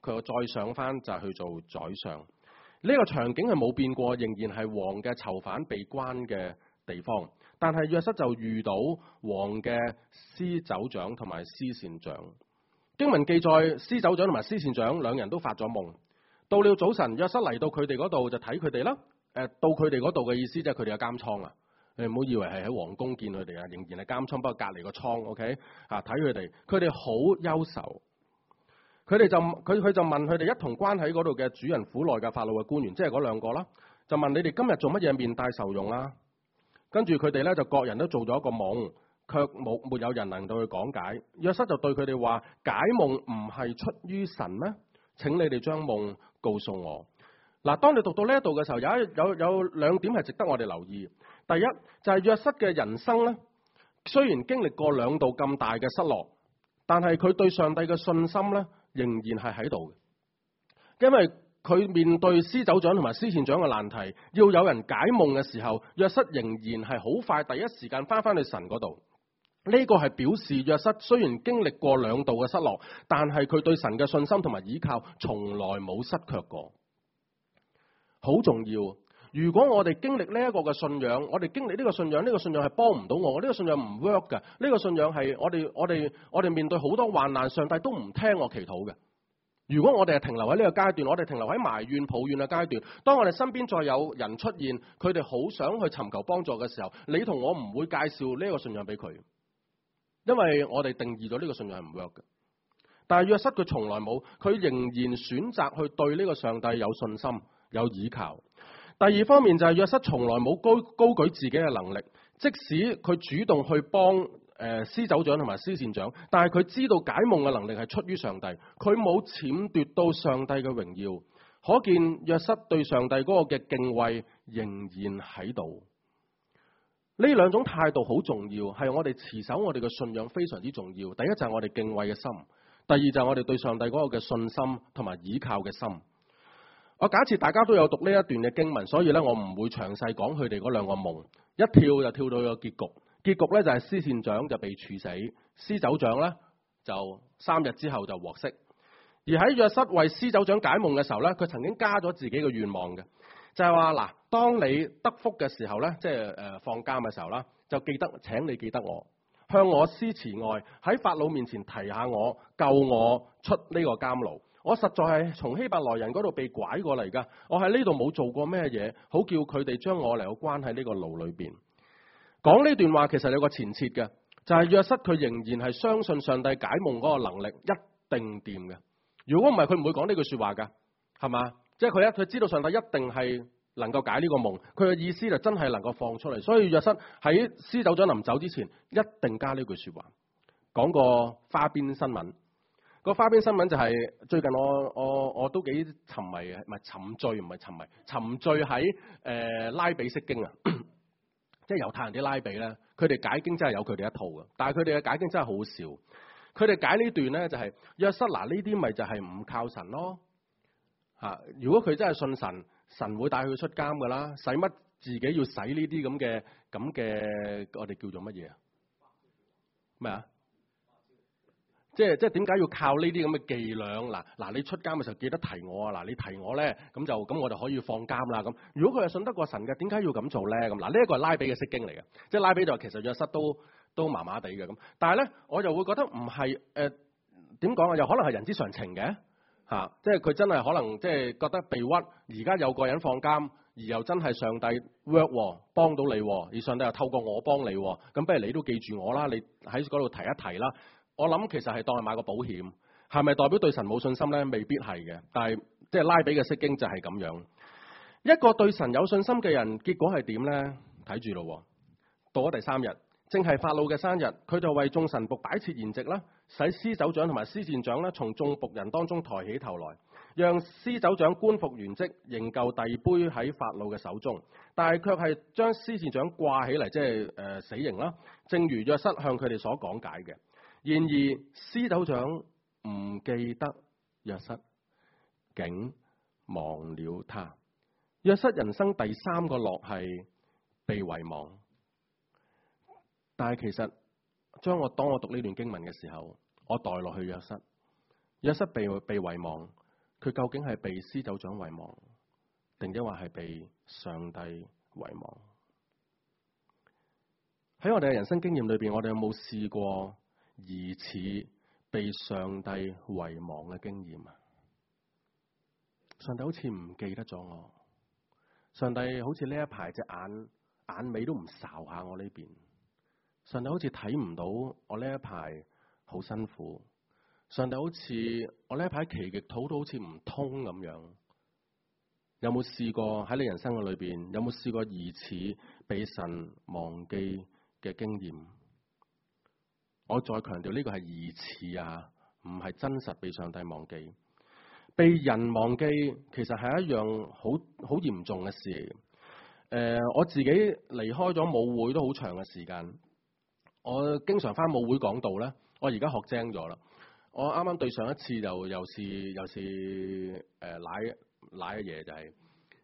A: 佢又再上翻就係去做宰相。呢個場景係冇變過，仍然係王嘅囚犯被關嘅地方。但係約瑟就遇到王嘅司酒長同埋司膳長。經文記載，司酒長同埋司膳長兩人都發咗夢。到了早晨，約瑟嚟到佢哋嗰度就睇佢哋啦。到佢哋嗰度嘅意思即係佢哋嘅監倉啊。你唔好以為係喺皇宮見佢哋啊，仍然係監倉，不過隔離個倉。OK 啊，睇佢哋好憂愁。佢就問佢哋一同關喺嗰度嘅主人府內嘅法老嘅官員，即係嗰兩個啦，就問你哋今日做乜嘢面帶愁容啊？跟住佢哋咧就各人都做咗一個夢，卻沒有人能到去講解。約瑟就對佢哋話：解夢唔係出於神咩？請你哋將夢告訴我。嗱，當你讀到呢一度嘅時候，有兩點係值得我哋留意。第一就係約瑟嘅人生咧，雖然經歷過兩度咁大嘅失落，但係佢對上帝嘅信心咧仍然係喺度嘅。因為佢面對司酒長同埋司膳長嘅難題，要有人解夢嘅時候，約瑟仍然係好快第一時間翻去神嗰度。呢個係表示約瑟雖然經歷過兩度嘅失落，但係佢對神嘅信心同埋依靠從來冇失卻過。好重要。如果我哋經歷呢一個嘅信仰，我哋經歷呢個信仰，呢個信仰係幫唔到我，呢個信仰唔 work 嘅。呢個信仰係我哋面對好多患難，上帝都唔聽我祈禱嘅。如果我哋係停留喺呢個階段，我哋停留喺埋怨抱怨嘅階段，當我哋身邊再有人出現，佢哋好想去尋求幫助嘅時候，你同我唔會介紹呢個信仰俾佢，因為我哋定義咗呢個信仰係唔 work 嘅。但係約瑟佢從來冇，佢仍然選擇去對呢個上帝有信心，有倚靠。第二方面就係約瑟從來冇高舉自己嘅能力，即使佢主動去幫司酒長同埋司膳長，但係佢知道解夢嘅能力係出於上帝，佢冇僭奪到上帝嘅榮耀。可見約瑟對上帝嗰個嘅敬畏仍然喺度。呢兩種態度好重要，係我哋持守我哋嘅信仰非常之重要。第一就係我哋敬畏嘅心，第二就係我哋對上帝嗰個嘅信心同埋倚靠嘅心。我假設大家都有讀呢一段嘅經文，所以咧我唔會詳細講佢哋嗰兩個夢，一跳就跳到個結局。結局咧就係司膳長就被處死，司酒長咧就3日之後就獲釋。而喺約瑟為司酒長解夢嘅時候咧，佢曾經加咗自己嘅願望嘅，就係話嗱，當你得福嘅時候咧，即係放監嘅時候啦，就請你記得我，向我施慈愛，喺法老面前提下我，救我出呢個監牢。我實在係從希伯來人嗰度被拐過嚟㗎，我喺呢度冇做過咩嘢，好叫佢哋將我嚟到關喺呢個牢裏邊。講呢段話其實有個前設嘅，就係約瑟佢仍然係相信上帝解夢嗰個能力一定掂嘅。如果唔係，佢唔會講呢句說話㗎，係嘛？即係佢知道上帝一定係能夠解呢個夢，佢嘅意思就真係能夠放出嚟。所以約瑟喺司酒長臨走之前，一定加呢句說話。講個花邊新聞。個花邊新聞就係最近我都幾沉迷嘅，唔係沉醉喺拉比釋經啊，即係猶太人啲拉比咧，佢哋解經真係有佢哋一套嘅，但係佢哋嘅解經真係好笑。佢哋解呢段咧就係約瑟嗱，呢啲咪就係唔靠神咯嚇。如果佢真係信神，神會帶佢出監噶啦，使乜自己要使呢啲咁嘅我哋叫做乜嘢啊？咩啊？即係點解要靠呢啲咁嘅伎倆？嗱，你出監嘅時候記得提我啊！嗱，你提我咧，咁我就可以放監啦。咁如果佢係信得過神嘅，點解要咁做咧？咁嗱，呢一個係拉比嘅釋經嚟嘅，即係拉比就話其實約瑟都麻麻地嘅咁。但係咧，我就會覺得唔係點講啊？又可能係人之常情嘅嚇，即係佢真係可能即係覺得被屈，而家有個人放監，而又真係上帝 work 幫到你，而上帝又透過我幫你，咁不如你都記住我啦，你喺嗰度提一提啦。我諗其實係當係買個保險，係咪代表對神冇信心咧？未必係嘅，但係即係拉比嘅釋經就係咁樣。一個對神有信心嘅人，結果係點咧？睇住咯。到咗第3日，正係法老嘅生日，佢就為眾臣僕擺設筵席啦，使司酒長同埋司膳長咧從眾僕人當中抬起頭來，讓司酒長官復原職，仍舊遞杯喺法老嘅手中，但係卻係將司膳長掛起嚟，即係死刑啦。正如約瑟向佢哋所講解嘅。然而司酒長唔記得約瑟，竟忘了他。約瑟人生第3個落係被遺忘。但係其實當我讀呢段經文嘅時候，我代落去約瑟被遺忘， 佢究竟係被司酒長遺忘，定抑或係被上帝遺忘？喺我哋嘅人生經驗裏邊，我哋有冇試過疑似被上帝遺忘嘅經驗啊？上帝好似唔記得咗我，上帝好似呢一排隻眼尾都唔睄下我呢邊，上帝好似睇唔到我呢一排好辛苦，上帝好似我呢一排祈極禱都好似唔通咁樣。有冇試過喺你人生嘅裏邊，有冇試過疑似被神忘記嘅經驗？我再強調呢個係疑似啊，唔係真實被上帝忘記。被人忘記其實係一樣好嚴重嘅事嚟。我自己離開咗舞會都好長嘅時間，我經常返舞會講道咧。我而家學精咗啦。我啱啱對上一次又是瀨嘅嘢就係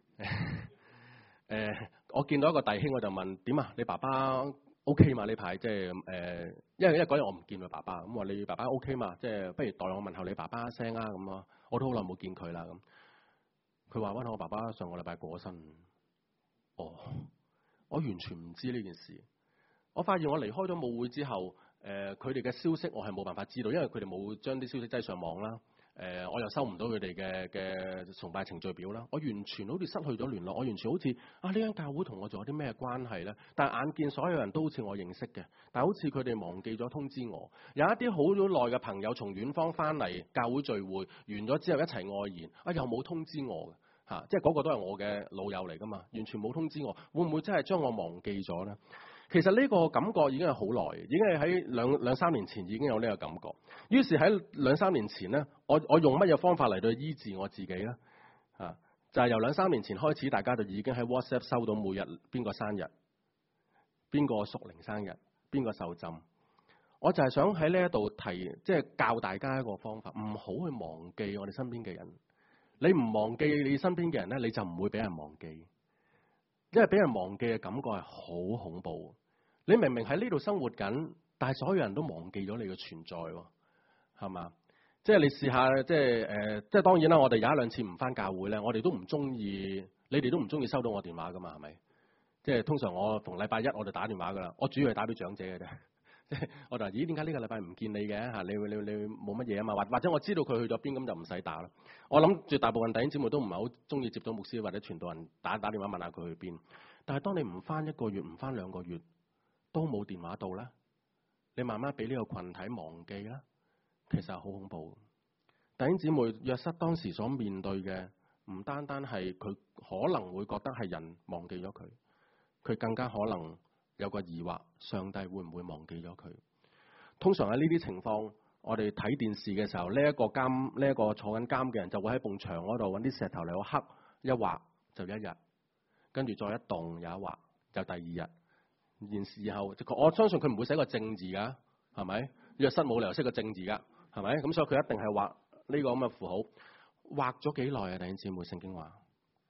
A: 我見到一個弟兄，我就問點啊？你爸爸 OK 嘛？呢排即係因為嗰日我唔見佢爸爸，咁話你爸爸 OK 嘛？即係不如代我問候你爸爸一聲啊咁咯。我都好耐冇見佢啦咁。佢話我爸爸上個禮拜過咗身。哦，我完全唔知呢件事。我發現我離開咗舞會之後，佢哋嘅消息我係冇辦法知道，因為佢哋冇將啲消息擠上網啦。我又收唔到佢哋嘅崇拜程序表啦。我完全好似失去咗聯絡，我完全好似呢間教會同我仲有啲咩關係咧？但係眼見所有人都好似我認識嘅，但係好似佢哋忘記咗通知我。有一啲好耐嘅朋友從遠方翻嚟教會聚會完咗之後一齊愛宴，又冇通知我嘅即係嗰個都係我嘅老友嚟噶嘛，完全冇通知我，會唔會真係將我忘記咗咧？其實呢個感覺已經係好耐，已經係喺兩三年前已經有呢個感覺。於是喺兩三年前咧，我用乜嘢方法嚟到醫治我自己咧？就係由兩三年前開始，大家就已經喺 WhatsApp 收到每日邊個生日、邊個屬靈生日、邊個受浸。我就係想喺呢一度提，即係教大家一個方法，唔好去忘記我哋身邊嘅人。你唔忘記你身邊嘅人咧，你就唔會俾人忘記。因為俾人忘記嘅感覺係好恐怖。你明明喺呢度生活緊，但係所有人都忘記咗你嘅存在喎，係嘛？即係你試下，即係當然啦。我哋有一兩次唔返教會咧，我哋都唔中意，你哋都唔中意收到我電話噶嘛，係咪？即係通常我逢禮拜一我就打電話噶啦，我主要係打俾長者嘅啫。即係我就話咦，點解呢個禮拜唔見你嘅嚇？你冇乜嘢啊嘛？或者我知道佢去咗邊，咁就唔使打啦。我諗絕大部分弟兄姊妹都唔係好中意接到牧師或者傳道人打電話問下佢去邊。但係當你唔返1個月，唔返2個月，都冇電話到啦，你慢慢俾呢個群體忘記啦，其實係好恐怖。弟兄姊妹，約瑟當時所面對嘅唔單單係佢可能會覺得係人忘記咗佢，佢更加可能有個疑惑，上帝會唔會忘記咗佢？通常喺呢啲情況，我哋睇電視嘅時候，呢一個坐緊監嘅人就會喺埲牆嗰度揾啲石頭嚟刻，一畫就一日，跟住再一動又一畫，就第2日。然後我相信佢唔會寫個正字噶，係咪？約瑟冇理由識個正字噶，係咪？咁所以佢一定係畫呢個咁嘅符號。畫咗幾耐啊？弟兄姊妹，聖經話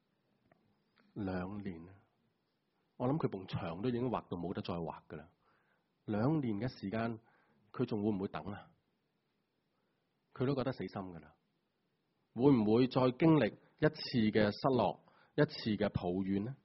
A: 2年。我諗佢埲牆都已經畫到冇得再畫噶啦。2年嘅時間，佢仲會唔會等啊？佢都覺得死心噶啦。會唔會再經歷一次嘅失落，一次嘅抱怨呢？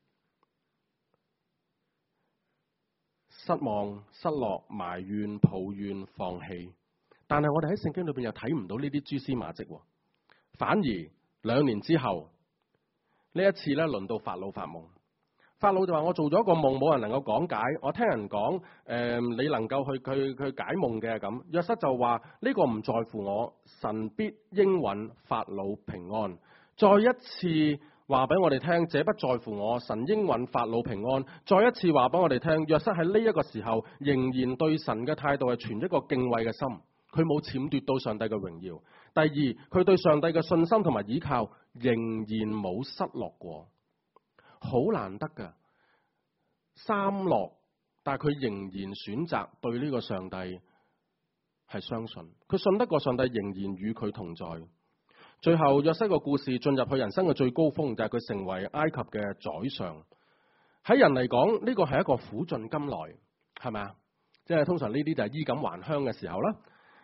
A: 失望、失落、埋怨、抱怨、放棄。但係我哋喺聖經裏邊又睇唔到呢啲蛛絲馬跡，反而2年之後呢一次咧，輪到法老發夢。法老就話：我做咗一個夢，冇人能夠講解。我聽人講，你能夠去解夢嘅咁。約瑟就話：呢個唔在乎我，神必應允法老平安。再一次話俾我哋聽，這不在乎我，神應允法老平安。再一次話俾我哋聽，約瑟喺呢一個時候仍然對神嘅態度係存一個敬畏嘅心，佢冇僭奪到上帝嘅榮耀。第二，佢對上帝嘅信心同埋倚靠仍然冇失落過。好難得噶，3落，但係佢仍然選擇對呢個上帝係相信，佢信得過上帝仍然與佢同在。最後約瑟個故事進入佢人生嘅最高峰，就係佢成為埃及嘅宰相。喺人嚟講，呢個係一個苦盡甘來，係咪啊？即係通常呢啲就係衣錦還鄉嘅時候啦。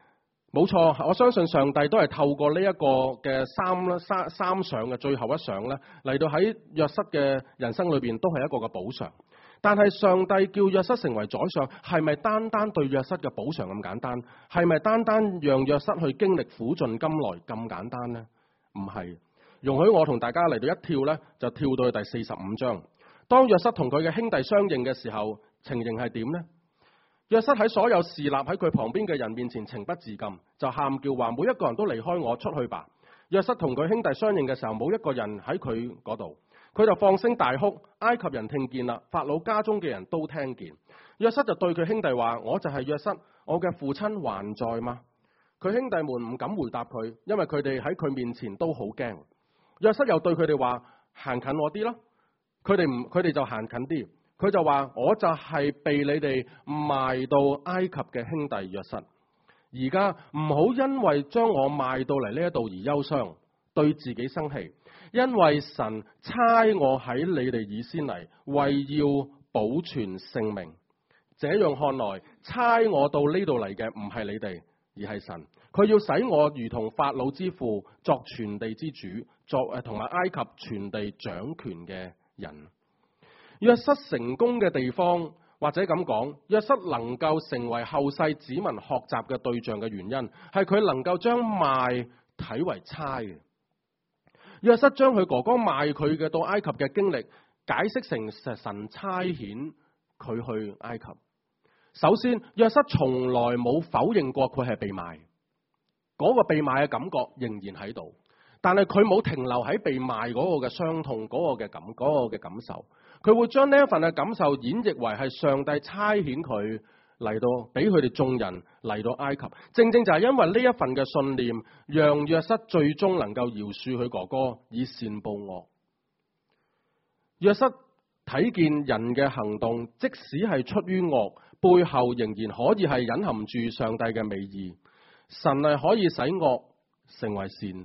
A: 冇錯，我相信上帝都係透過呢一個嘅三上嘅最後一上咧，嚟到喺約瑟嘅人生裏邊都係一個嘅補償。但係上帝叫約瑟成為宰相，係咪單單對約瑟嘅補償咁簡單？係咪單單讓約瑟去經歷苦盡甘來咁簡單呢？唔係。容許我同大家嚟到一跳呢，就跳到去第45章。當約瑟同佢嘅兄弟相認嘅時候，情形係點呢？約瑟喺所有侍立喺佢旁邊嘅人面前情不自禁，就喊叫話：每一個人都離開我出去吧！約瑟同佢兄弟相認嘅時候，冇一個人喺佢嗰度，佢就放聲大哭。埃及人聽見啦，法老家中嘅人都聽見。約瑟就對佢兄弟話：我就係約瑟，我嘅父親還在嗎？佢兄弟們唔敢回答佢，因為佢哋喺佢面前都好驚。約瑟又對佢哋話：行近我啲啦。佢哋就行近啲。佢就話：我就係被你哋賣到埃及嘅兄弟約瑟。而家唔好因為將我賣到嚟呢一度而憂傷，對自己生氣，因為神差我喺你哋以先嚟，為要保存性命。這樣看來，差我到呢度嚟嘅唔係你哋，而係神。佢要使我如同法老之父，作全地之主，作同埋埃及全地掌權嘅人。約瑟成功嘅地方，或者咁講，約瑟能夠成為後世子民學習嘅對象嘅原因，係佢能夠將賣睇為差嘅。約瑟將佢哥哥賣佢嘅到埃及嘅經歷，解釋成神差遣佢去埃及。首先，約瑟從來冇否認過佢係被賣，嗰個被賣嘅感覺仍然喺度，但係佢冇停留喺被賣嗰個嘅傷痛，嗰個嘅感受。佢會將呢一份嘅感受演繹為係上帝差遣佢嚟到，俾佢哋眾人嚟到埃及。正正就係因為呢一份嘅信念，讓約瑟最終能夠饒恕佢哥哥，以善報惡。約瑟睇見人嘅行動，即使係出於惡，背後仍然可以係隱含住上帝嘅美意。神係可以使惡成為善，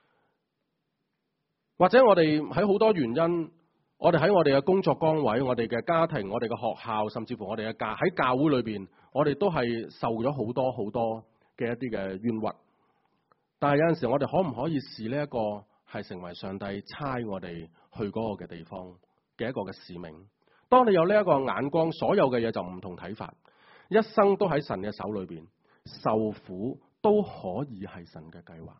A: 或者我哋喺好多原因。我哋喺我哋嘅工作崗位、我哋嘅家庭、我哋嘅學校，甚至乎我哋嘅喺教會裏邊，我哋都係受咗好多好多嘅一啲嘅冤屈。但係有陣時，我哋可唔可以視呢一個係成為上帝差我哋去嗰個嘅地方嘅一個嘅使命？當你有呢一個眼光，所有嘅嘢就唔同睇法。一生都喺神嘅手裏邊，受苦都可以係神嘅計劃。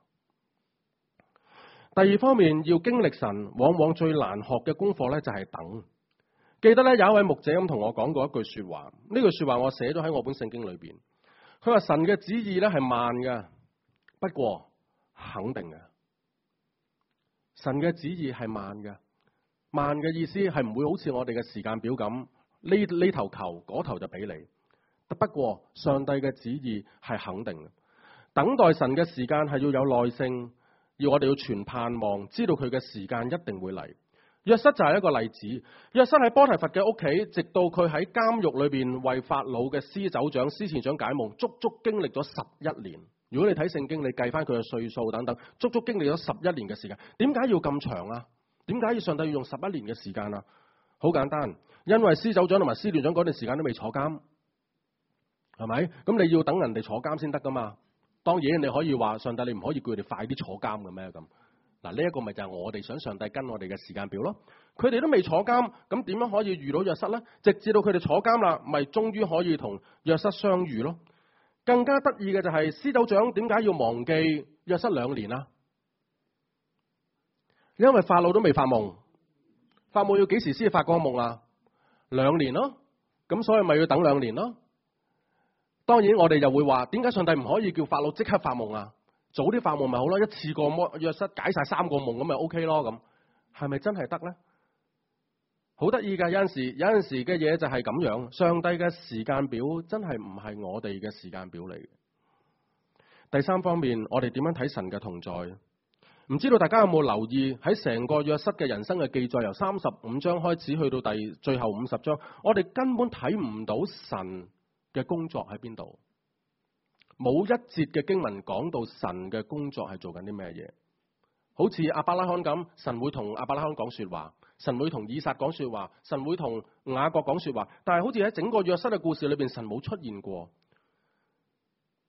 A: 第二方面，要經歷神，往往最難學嘅功課咧就係等。記得咧有一位牧者咁同我講過一句說話，呢句說話我寫咗喺我本聖經裏邊。佢話神嘅旨意咧係慢嘅，不過肯定嘅。神嘅旨意係慢嘅，慢嘅意思係唔會好似我哋嘅時間表咁，呢頭求嗰頭就俾你。不過上帝嘅旨意係肯定嘅，等待神嘅時間係要有耐性。要我哋要全盼望，知道佢嘅時間一定會嚟。約瑟就係一個例子。約瑟喺波提乏嘅屋企，直到佢喺監獄裏邊為法老嘅司酒長、司前長解夢，足足經歷咗11年。如果你睇聖經，你計翻佢嘅歲數等等，足足經歷咗11年嘅時間。點解要咁長啊？點解要上帝要用11年嘅時間啊？好簡單，因為司酒長同埋司段長嗰段時間都未坐監，係咪？咁你要等人哋坐監先得噶嘛？當然你可以話上帝，你唔可以叫佢哋快啲坐監嘅咩？咁嗱，呢一個咪就係我哋想上帝跟我哋嘅時間表咯。佢哋都未坐監，咁點樣可以遇到約瑟呢？直至到佢哋坐監啦，咪終於可以同約瑟相遇咯。更加得意嘅就係司酒長點解要忘記約瑟2年啊？因為法老都未發夢，發夢要幾時先發個夢啊？2年咯，咁所以咪要等2年咯。當然我哋就會話，點解上帝唔可以叫法老即刻發夢啊？早啲發夢咪好咯，一次過約瑟解晒3個夢咁咪 OK 咯。咁係咪真係得呢？好得意㗎，有陣時嘅嘢就係咁樣。上帝嘅時間表真係唔係我哋嘅時間表嚟嘅。第三方面，我哋點樣睇神嘅同在？唔知道大家有冇留意喺成個約瑟嘅人生嘅記載，由35章開始去到最後50章，我哋根本睇唔到神嘅工作喺邊度？冇一節嘅經文講到神嘅工作係做緊啲咩嘢？好似亞伯拉罕咁，神會同亞伯拉罕講說話，神會同以撒講說話，神會同雅各講說話，但係好似喺整個約瑟嘅故事裏邊，神冇出現過。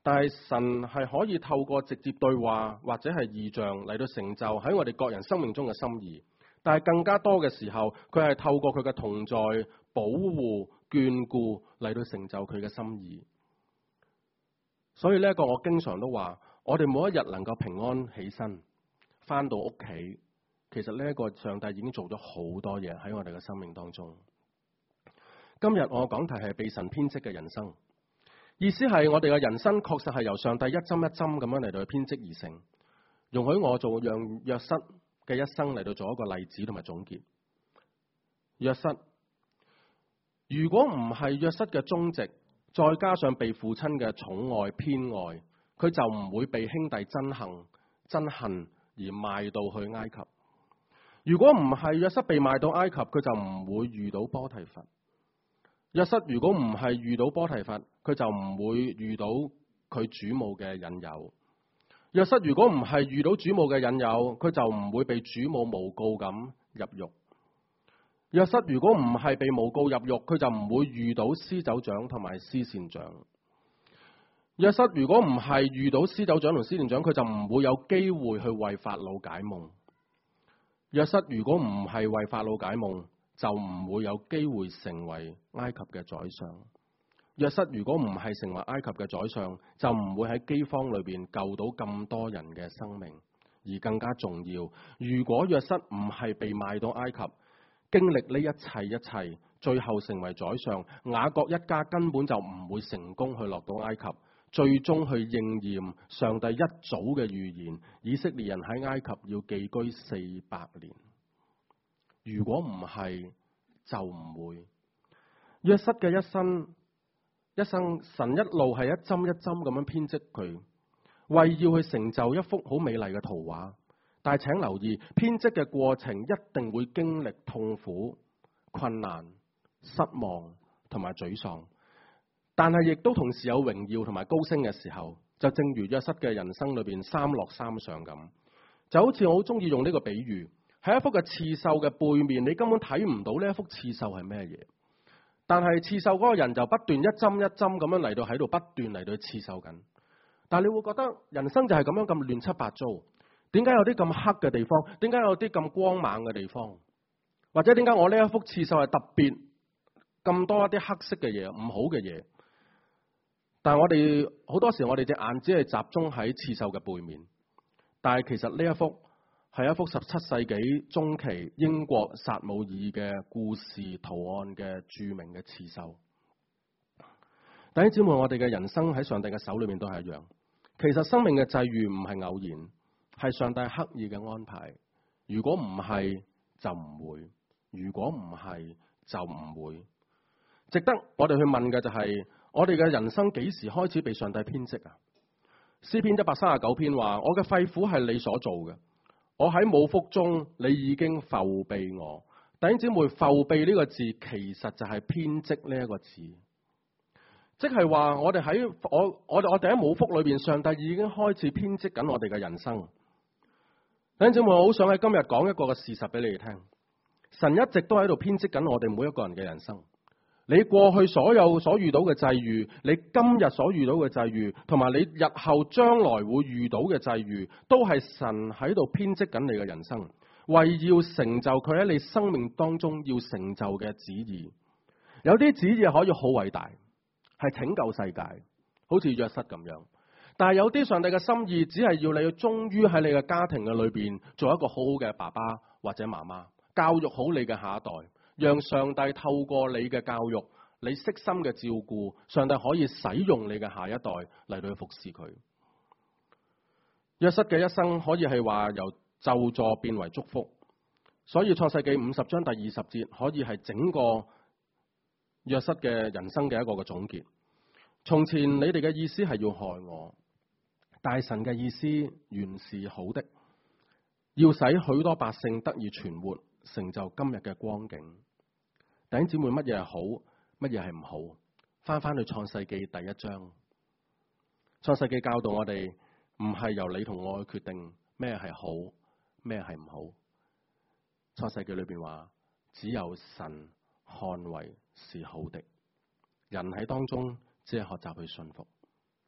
A: 但係神係可以透過直接對話或者係異象嚟到成就喺我哋各人生命中嘅心意。但係更加多嘅時候，佢係透過佢嘅同在、保護、眷顧嚟到成就佢嘅心意。所以呢一個我經常都話，我哋每一日能夠平安起身，返到屋企，其實呢一個上帝已經做咗好多嘢喺我哋嘅生命當中。今日我講題係被神編織嘅人生，意思係我哋嘅人生確實係由上帝一針一針咁樣嚟到去編織而成。容許我做讓約瑟嘅一生嚟到做一個例子同埋總結。約瑟，如果唔係約瑟嘅忠直，再加上被父親嘅寵愛偏愛，佢就唔會被兄弟憎恨而賣到去埃及。如果唔係約瑟被賣到埃及，佢就唔會遇到波提乏。約瑟如果唔係遇到波提乏，佢就唔會遇到佢主母嘅引誘。約瑟如果唔係遇到主母嘅引誘，佢就唔會被主母誣告咁入獄。約瑟如果唔係被誣告入獄，佢就唔會遇到司酒長同埋司膳長。約瑟如果唔係遇到司酒長同司膳長，佢就唔會有機會去為法老解夢。約瑟如果唔係為法老解夢，就唔會有機會成為埃及嘅宰相。約瑟如果唔係成為埃及嘅宰相，就唔會喺饑荒裏邊救到咁多人嘅生命。而更加重要，如果約瑟唔係被賣到埃及，經歷呢一切，最後成為宰相，雅各一家根本就唔會成功去落到埃及，最終去應驗上帝一早嘅預言，以色列人喺埃及要寄居400年。如果唔係，就唔會。約瑟嘅一生，神一路係一針一針咁樣編織佢，為要去成就一幅好美麗嘅圖畫。但係請留意，編織嘅過程一定會經歷痛苦、困難、失望同埋沮喪，但係亦都同時有榮耀同埋高升嘅時候。就正如約瑟嘅人生裏邊三落三上咁，就好似我好中意用呢個比喻，喺一幅嘅刺繡嘅背面，你根本睇唔到呢一幅刺繡係咩嘢，但係刺繡嗰個人就不斷一針一針咁樣嚟到喺度不斷嚟到刺繡緊。但係你會覺得人生就係咁樣咁亂七八糟。點解有啲咁黑嘅地方？點解有啲咁光猛嘅地方？或者點解我呢一幅刺繡係特別咁多一啲黑色嘅嘢、唔好嘅嘢？但係我哋好多時，我哋隻眼只係集中喺刺繡嘅背面，但係其實呢一幅係一幅17世紀中期英國撒母耳嘅故事圖案嘅著名嘅刺繡。弟兄姊妹，我哋嘅人生喺上帝嘅手裏面都係一樣。其實生命嘅際遇唔係偶然，係上帝刻意嘅安排。如果唔係，就唔會；如果唔係，就唔會。值得我哋去問嘅就係，我哋嘅人生幾時開始被上帝編織啊？詩篇139篇話：我嘅肺腑係你所做嘅，我喺母腹中，你已經覆庇我。弟兄姊妹，覆庇呢個字其實就係編織呢一個字，即係話我哋喺我哋喺母腹裏邊，上帝已經開始編織緊我哋嘅人生。弟兄姊妹，我好想喺今日講一個嘅事實俾你哋聽，神一直都喺度編織緊我哋每一個人嘅人生。你過去所遇到嘅際遇，你今日所遇到嘅際遇，同埋你日後將來會遇到嘅際遇，都係神喺度編織緊你嘅人生，為要成就佢喺你生命當中要成就嘅旨意。有啲旨意可以好偉大，係拯救世界，好似約瑟咁樣。但係有啲上帝嘅心意，只係要你忠於喺你嘅家庭嘅裏邊，做一個好好嘅爸爸或者媽媽，教育好你嘅下一代，讓上帝透過你嘅教育，你悉心嘅照顧，上帝可以使用你嘅下一代嚟到去服侍佢。約瑟嘅一生可以係話由咒詛變為祝福，所以創世記50章第20節可以係整個約瑟嘅人生嘅一個嘅總結。從前你哋嘅意思係要害我，但神嘅意思原是好的，要使許多百姓得以存活，成就今日嘅光景。弟兄姊妹，乜嘢係好，乜嘢係唔好？翻去創世記第1章，創世記教導我哋唔係由你同我去決定咩係好，咩係唔好。創世記裏邊話，只有神看為是好的，人喺當中只係學習去信服。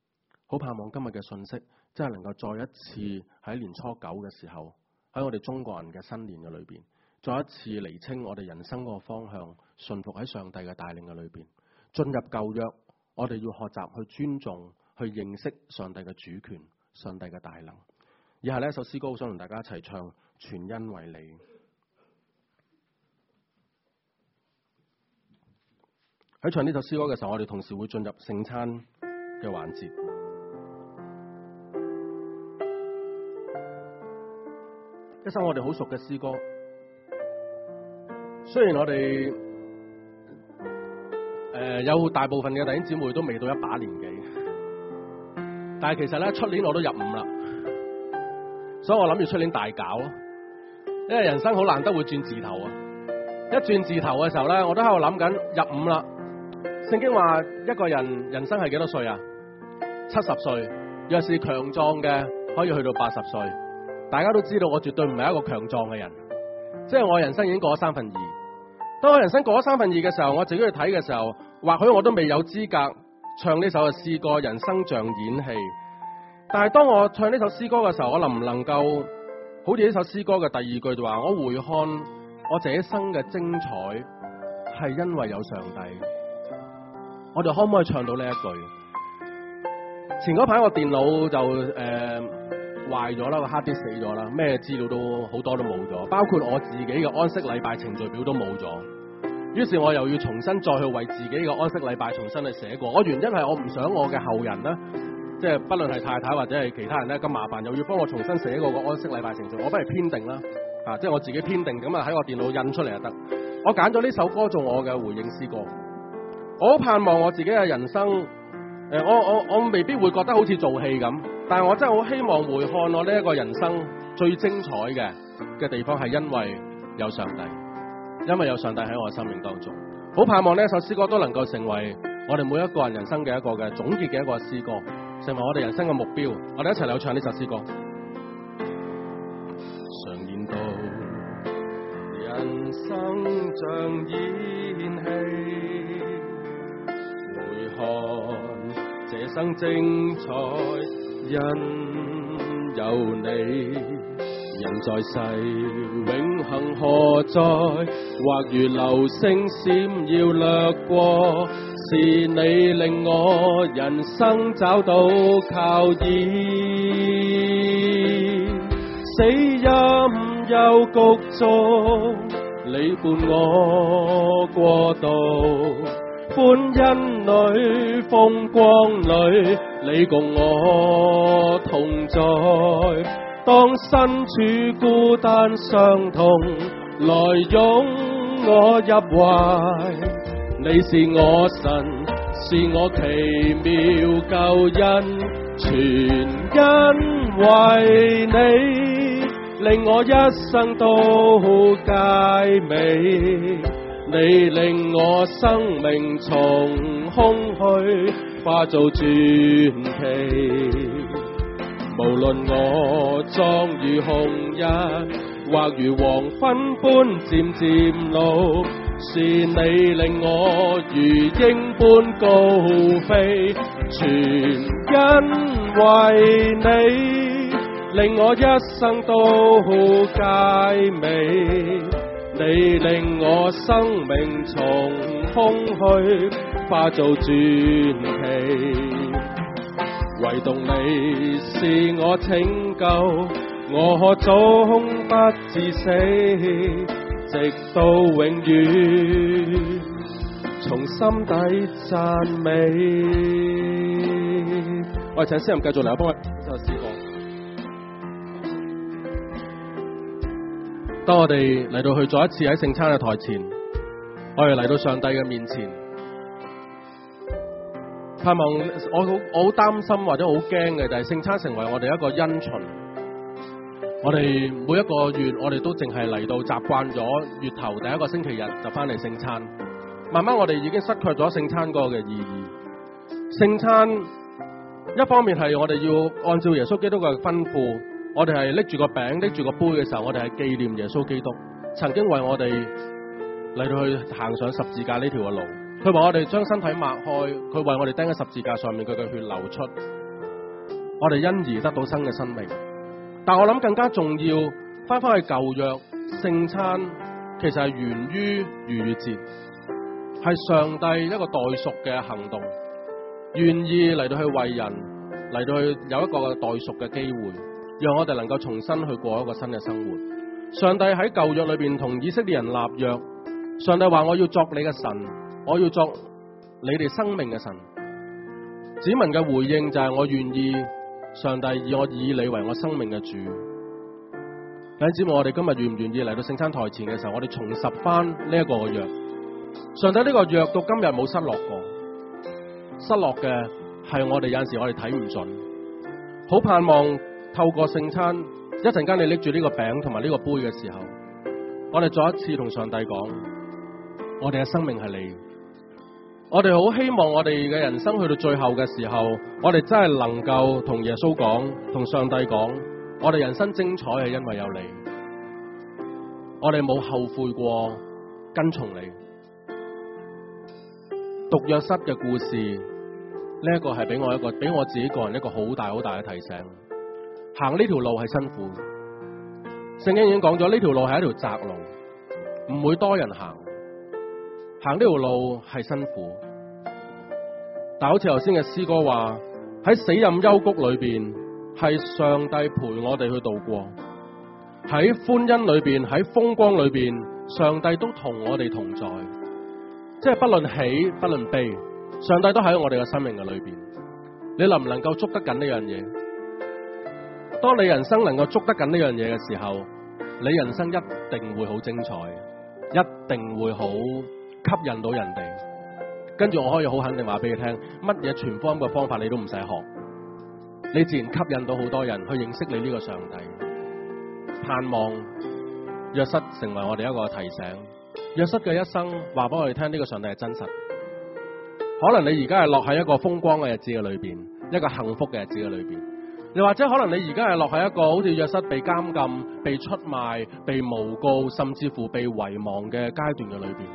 A: 好盼望今日嘅信息真係能夠再一次喺年初九嘅時候，喺我哋中國人嘅新年嘅裏邊，再一次釐清我哋人生嗰個方向，順服喺上帝嘅帶領嘅裏邊。進入舊約，我哋要學習去尊重、去認識上帝嘅主權、上帝嘅大能。以下呢一首詩歌，好想同大家一齊唱《全因為你》。喺唱呢首詩歌嘅時候，我哋同時會進入聖餐嘅環節。一首我哋好熟嘅詩歌，雖然我哋有大部分嘅弟兄姊妹都未到一把年紀，但係其實咧出年我都入伍啦，所以我諗住出年大搞咯，因為人生好難得會轉字頭啊！一轉字頭嘅時候咧，我都喺度諗緊入伍啦。聖經話一個人生係幾多歲啊？70歲，若是強壯嘅可以去到80歲。大家都知道我絕對唔係一個強壯嘅人，即係我人生已經過咗2/3。當我人生過咗2/3嘅時候，我自己去睇嘅時候，或許我都未有資格唱呢首嘅詩歌《人生像演戲》。但係當我唱呢首詩歌嘅時候，我能唔能夠好似呢首詩歌嘅第2句就話：我回看我這一生嘅精彩，係因為有上帝。我哋可唔可以唱到呢一句？前嗰排我電腦就壞咗啦，個 hard disk 死咗啦，咩資料都好多都冇咗，包括我自己嘅安息禮拜程序表都冇咗。於是我又要重新再去為自己嘅安息禮拜重新去寫過。我原因係我唔想我嘅後人咧，即係不論係太太或者係其他人咧咁麻煩，又要幫我重新寫過個安息禮拜程序。我不如編定啦，即係我自己編定，咁啊喺我電腦印出嚟就得。我揀咗呢首歌做我嘅回應詩歌。我好盼望我自己嘅人生，我未必會覺得好似做戲咁，但係我真係好希望回看我呢一個人生最精彩嘅地方，係因為有上帝，因為有上帝喺我嘅生命當中。好盼望呢一首詩歌都能夠成為我哋每一個人人生嘅一個嘅總結嘅一個詩歌，成為我哋人生嘅目標。我哋一齊嚟唱呢首詩歌。常言道，人生像演戲，回看這生精彩，因有你。人在世，永恆何在？或如流星閃耀掠過，是你令我人生找到靠依。死蔭幽谷中，你伴我過渡，歡欣裏風光裏，你共我同在。當身處孤單傷痛，來擁我入懷。你是我神，是我奇妙救恩，全因為你，令我一生都佳美。你令我生命從空虛化做傳奇。無論我壯如紅日，或如黃昏般漸漸老，是你令我如鷹般高飛，全因為你，令我一生都佳美。你令我生命從空虛化做傳奇。唯獨你是我拯救，我終不致死，直到永遠，從心底讚美。我哋請詩人繼續嚟幫我就詩歌。當我哋嚟到去再一次喺聖餐嘅台前，我哋嚟到上帝嘅面前，盼望我好擔心或者好驚嘅，就係聖餐成為我哋一個因循。我哋每一個月，我哋都淨係嚟到習慣咗月頭第一個星期日就翻嚟聖餐，慢慢我哋已經失去咗聖餐嗰個嘅意義。聖餐一方面係我哋要按照耶穌基督嘅吩咐，我哋係拎住個餅拎住個杯嘅時候，我哋係紀念耶穌基督曾經為我哋嚟到去行上十字架呢條嘅路。佢話我哋將身體擘開，佢為我哋釘喺十字架上面，佢嘅血流出， 我哋因而得到新嘅生命。但我諗更加重要，翻去舊約聖餐，其實係源於逾越節，係上帝一個代贖嘅行動，願意嚟到去為人，嚟到去有一個代贖嘅機會，讓我哋能夠重新去過一個新嘅生活。上帝喺舊約裏邊同以色列人立約，上帝話我要作你嘅神，我要作你哋生命嘅神。子民嘅回應就係我願意，上帝以你為我生命嘅主。弟兄姊妹，我哋今日願唔願意嚟到聖餐台前嘅時候，我哋重拾翻呢一個嘅約？上帝呢個約到今日冇失落過，失落嘅係我哋有陣時我哋睇唔準，好盼望透過聖餐，一陣間你拎住呢個餅同埋呢個杯嘅時候，我哋再一次同上帝講，我哋嘅生命係你。我哋好希望我哋嘅人生去到最後嘅時候，我哋真係能夠同耶穌講，同上帝講，我哋人生精彩係因為有你，我哋冇後悔過跟從你。讀約瑟嘅故事，呢一個係俾我自己個人一個好大好大嘅提醒。行呢條路係辛苦，聖經已經講咗呢條路係一條窄路，唔會多人行。行呢條路係辛苦，但好似頭先嘅詩歌話，喺死蔭幽谷裏邊，係上帝陪我哋去度過；喺歡欣裏邊，喺風光裏邊，上帝都同我哋同在。即係不論喜不論悲，上帝都喺我哋嘅生命嘅裏邊。你能唔能夠捉得緊呢樣嘢？當你人生能夠捉得緊呢樣嘢嘅時候，你人生一定會好精彩，一定會好吸引到人哋。跟住我可以好肯定話俾你聽，乜嘢傳福音嘅方法你都唔使學，你自然吸引到好多人去認識你呢個上帝。盼望約瑟成為我哋一個提醒。約瑟嘅一生話俾我哋聽，呢個上帝係真實。可能你而家係落喺一個風光嘅日子嘅裏邊，一個幸福嘅日子嘅裏邊，又或者可能你而家係落喺一個好似約瑟被監禁、被出賣、被誣告，甚至乎被遺忘嘅階段嘅裏邊。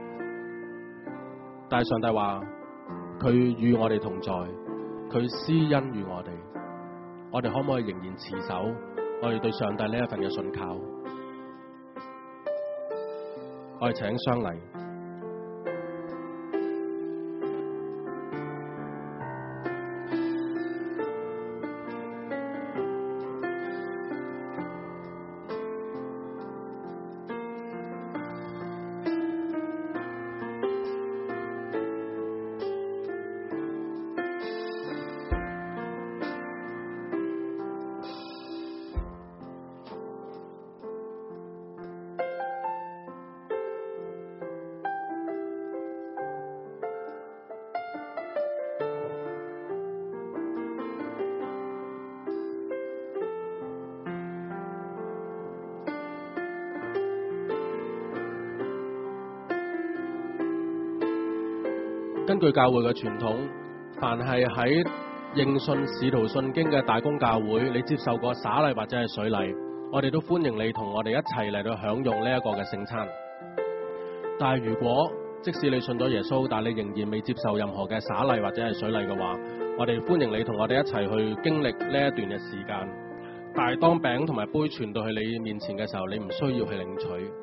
A: 但係上帝話佢與我哋同在，佢施恩與我哋可唔可以仍然持守我哋對上帝呢一份嘅信靠？我哋請相禮。根據教會嘅傳統，凡係喺認信使徒信經嘅大公教會，你接受過灑禮或者係水禮，我哋都歡迎你同我哋一齊嚟到享用呢一個嘅聖餐。但係如果即使你信咗耶穌，但係你仍然未接受任何嘅灑禮或者係水禮嘅話，我哋歡迎你同我哋一齊去經歷呢一段嘅時間。但係當餅同埋杯傳到去你面前嘅時候，你唔需要去領取。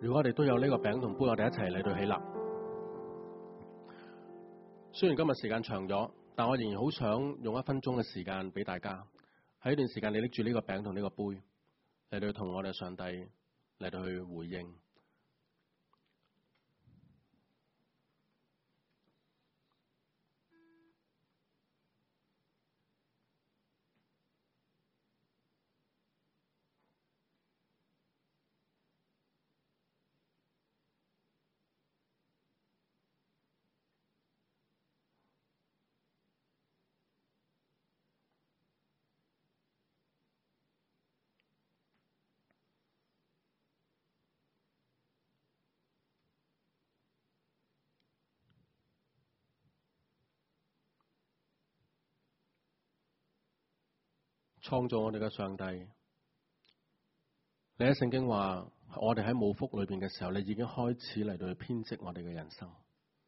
A: 如果我哋都有呢個餅同杯，我哋一齊嚟到起立。雖然今日時間長咗，但我仍然好想用1分鐘嘅時間俾大家，喺呢段時間你拎住呢個餅同呢個杯嚟到同我哋上帝嚟到去回應。創造我哋嘅上帝，你喺聖經話，我哋喺母腹裏邊嘅時候，你已經開始嚟到去編織我哋嘅人生。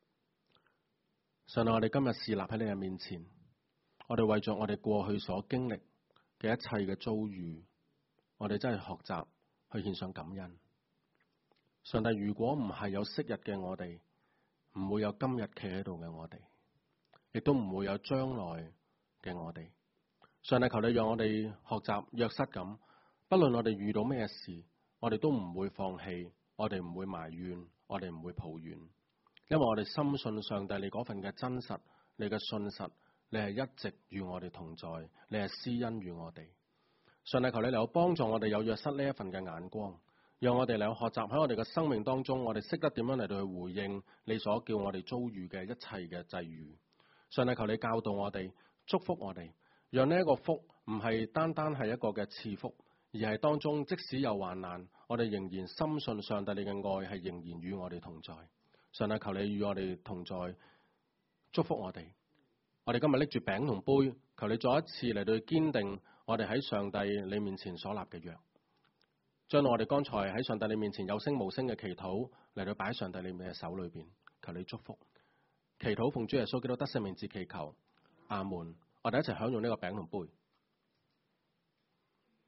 A: 上帝，我哋今日侍立喺你嘅面前，我哋為着我哋過去所經歷嘅一切嘅遭遇，我哋真係學習去獻上感恩。上帝，如果唔係有昔日嘅我哋，唔會有今日企喺度嘅我哋，亦都唔會有將來嘅我哋。上帝，求你讓我哋學習約瑟咁，不論我哋遇到咩事，我哋都唔會放棄，我哋唔會埋怨，我哋唔會抱怨，因為我哋深信上帝你嗰份嘅真實，你嘅信實，你係一直與我哋同在，你係施恩與我哋。上帝，求你嚟幫助我哋有約瑟呢一份嘅眼光，讓我哋嚟學習喺我哋嘅生命當中，我哋識得點樣嚟到去回應你所叫我哋遭遇嘅一切嘅際遇。上帝，求你教導我哋，祝福我哋。讓呢一個福唔係單單係一個嘅賜福，而係當中即使有患難，我哋仍然深信上帝你嘅愛係仍然與我哋同在。上帝，求你與我哋同在，祝福我哋。我哋今日拎住餅同杯，求你再一次嚟到堅定我哋喺上帝你面前所立嘅約，將我哋剛才喺上帝你面前有聲無聲嘅祈禱嚟到擺喺上帝你嘅手裏邊，求你祝福。祈禱奉主耶穌基督得勝名字祈求，阿門。我哋一齊享用呢個餅同杯。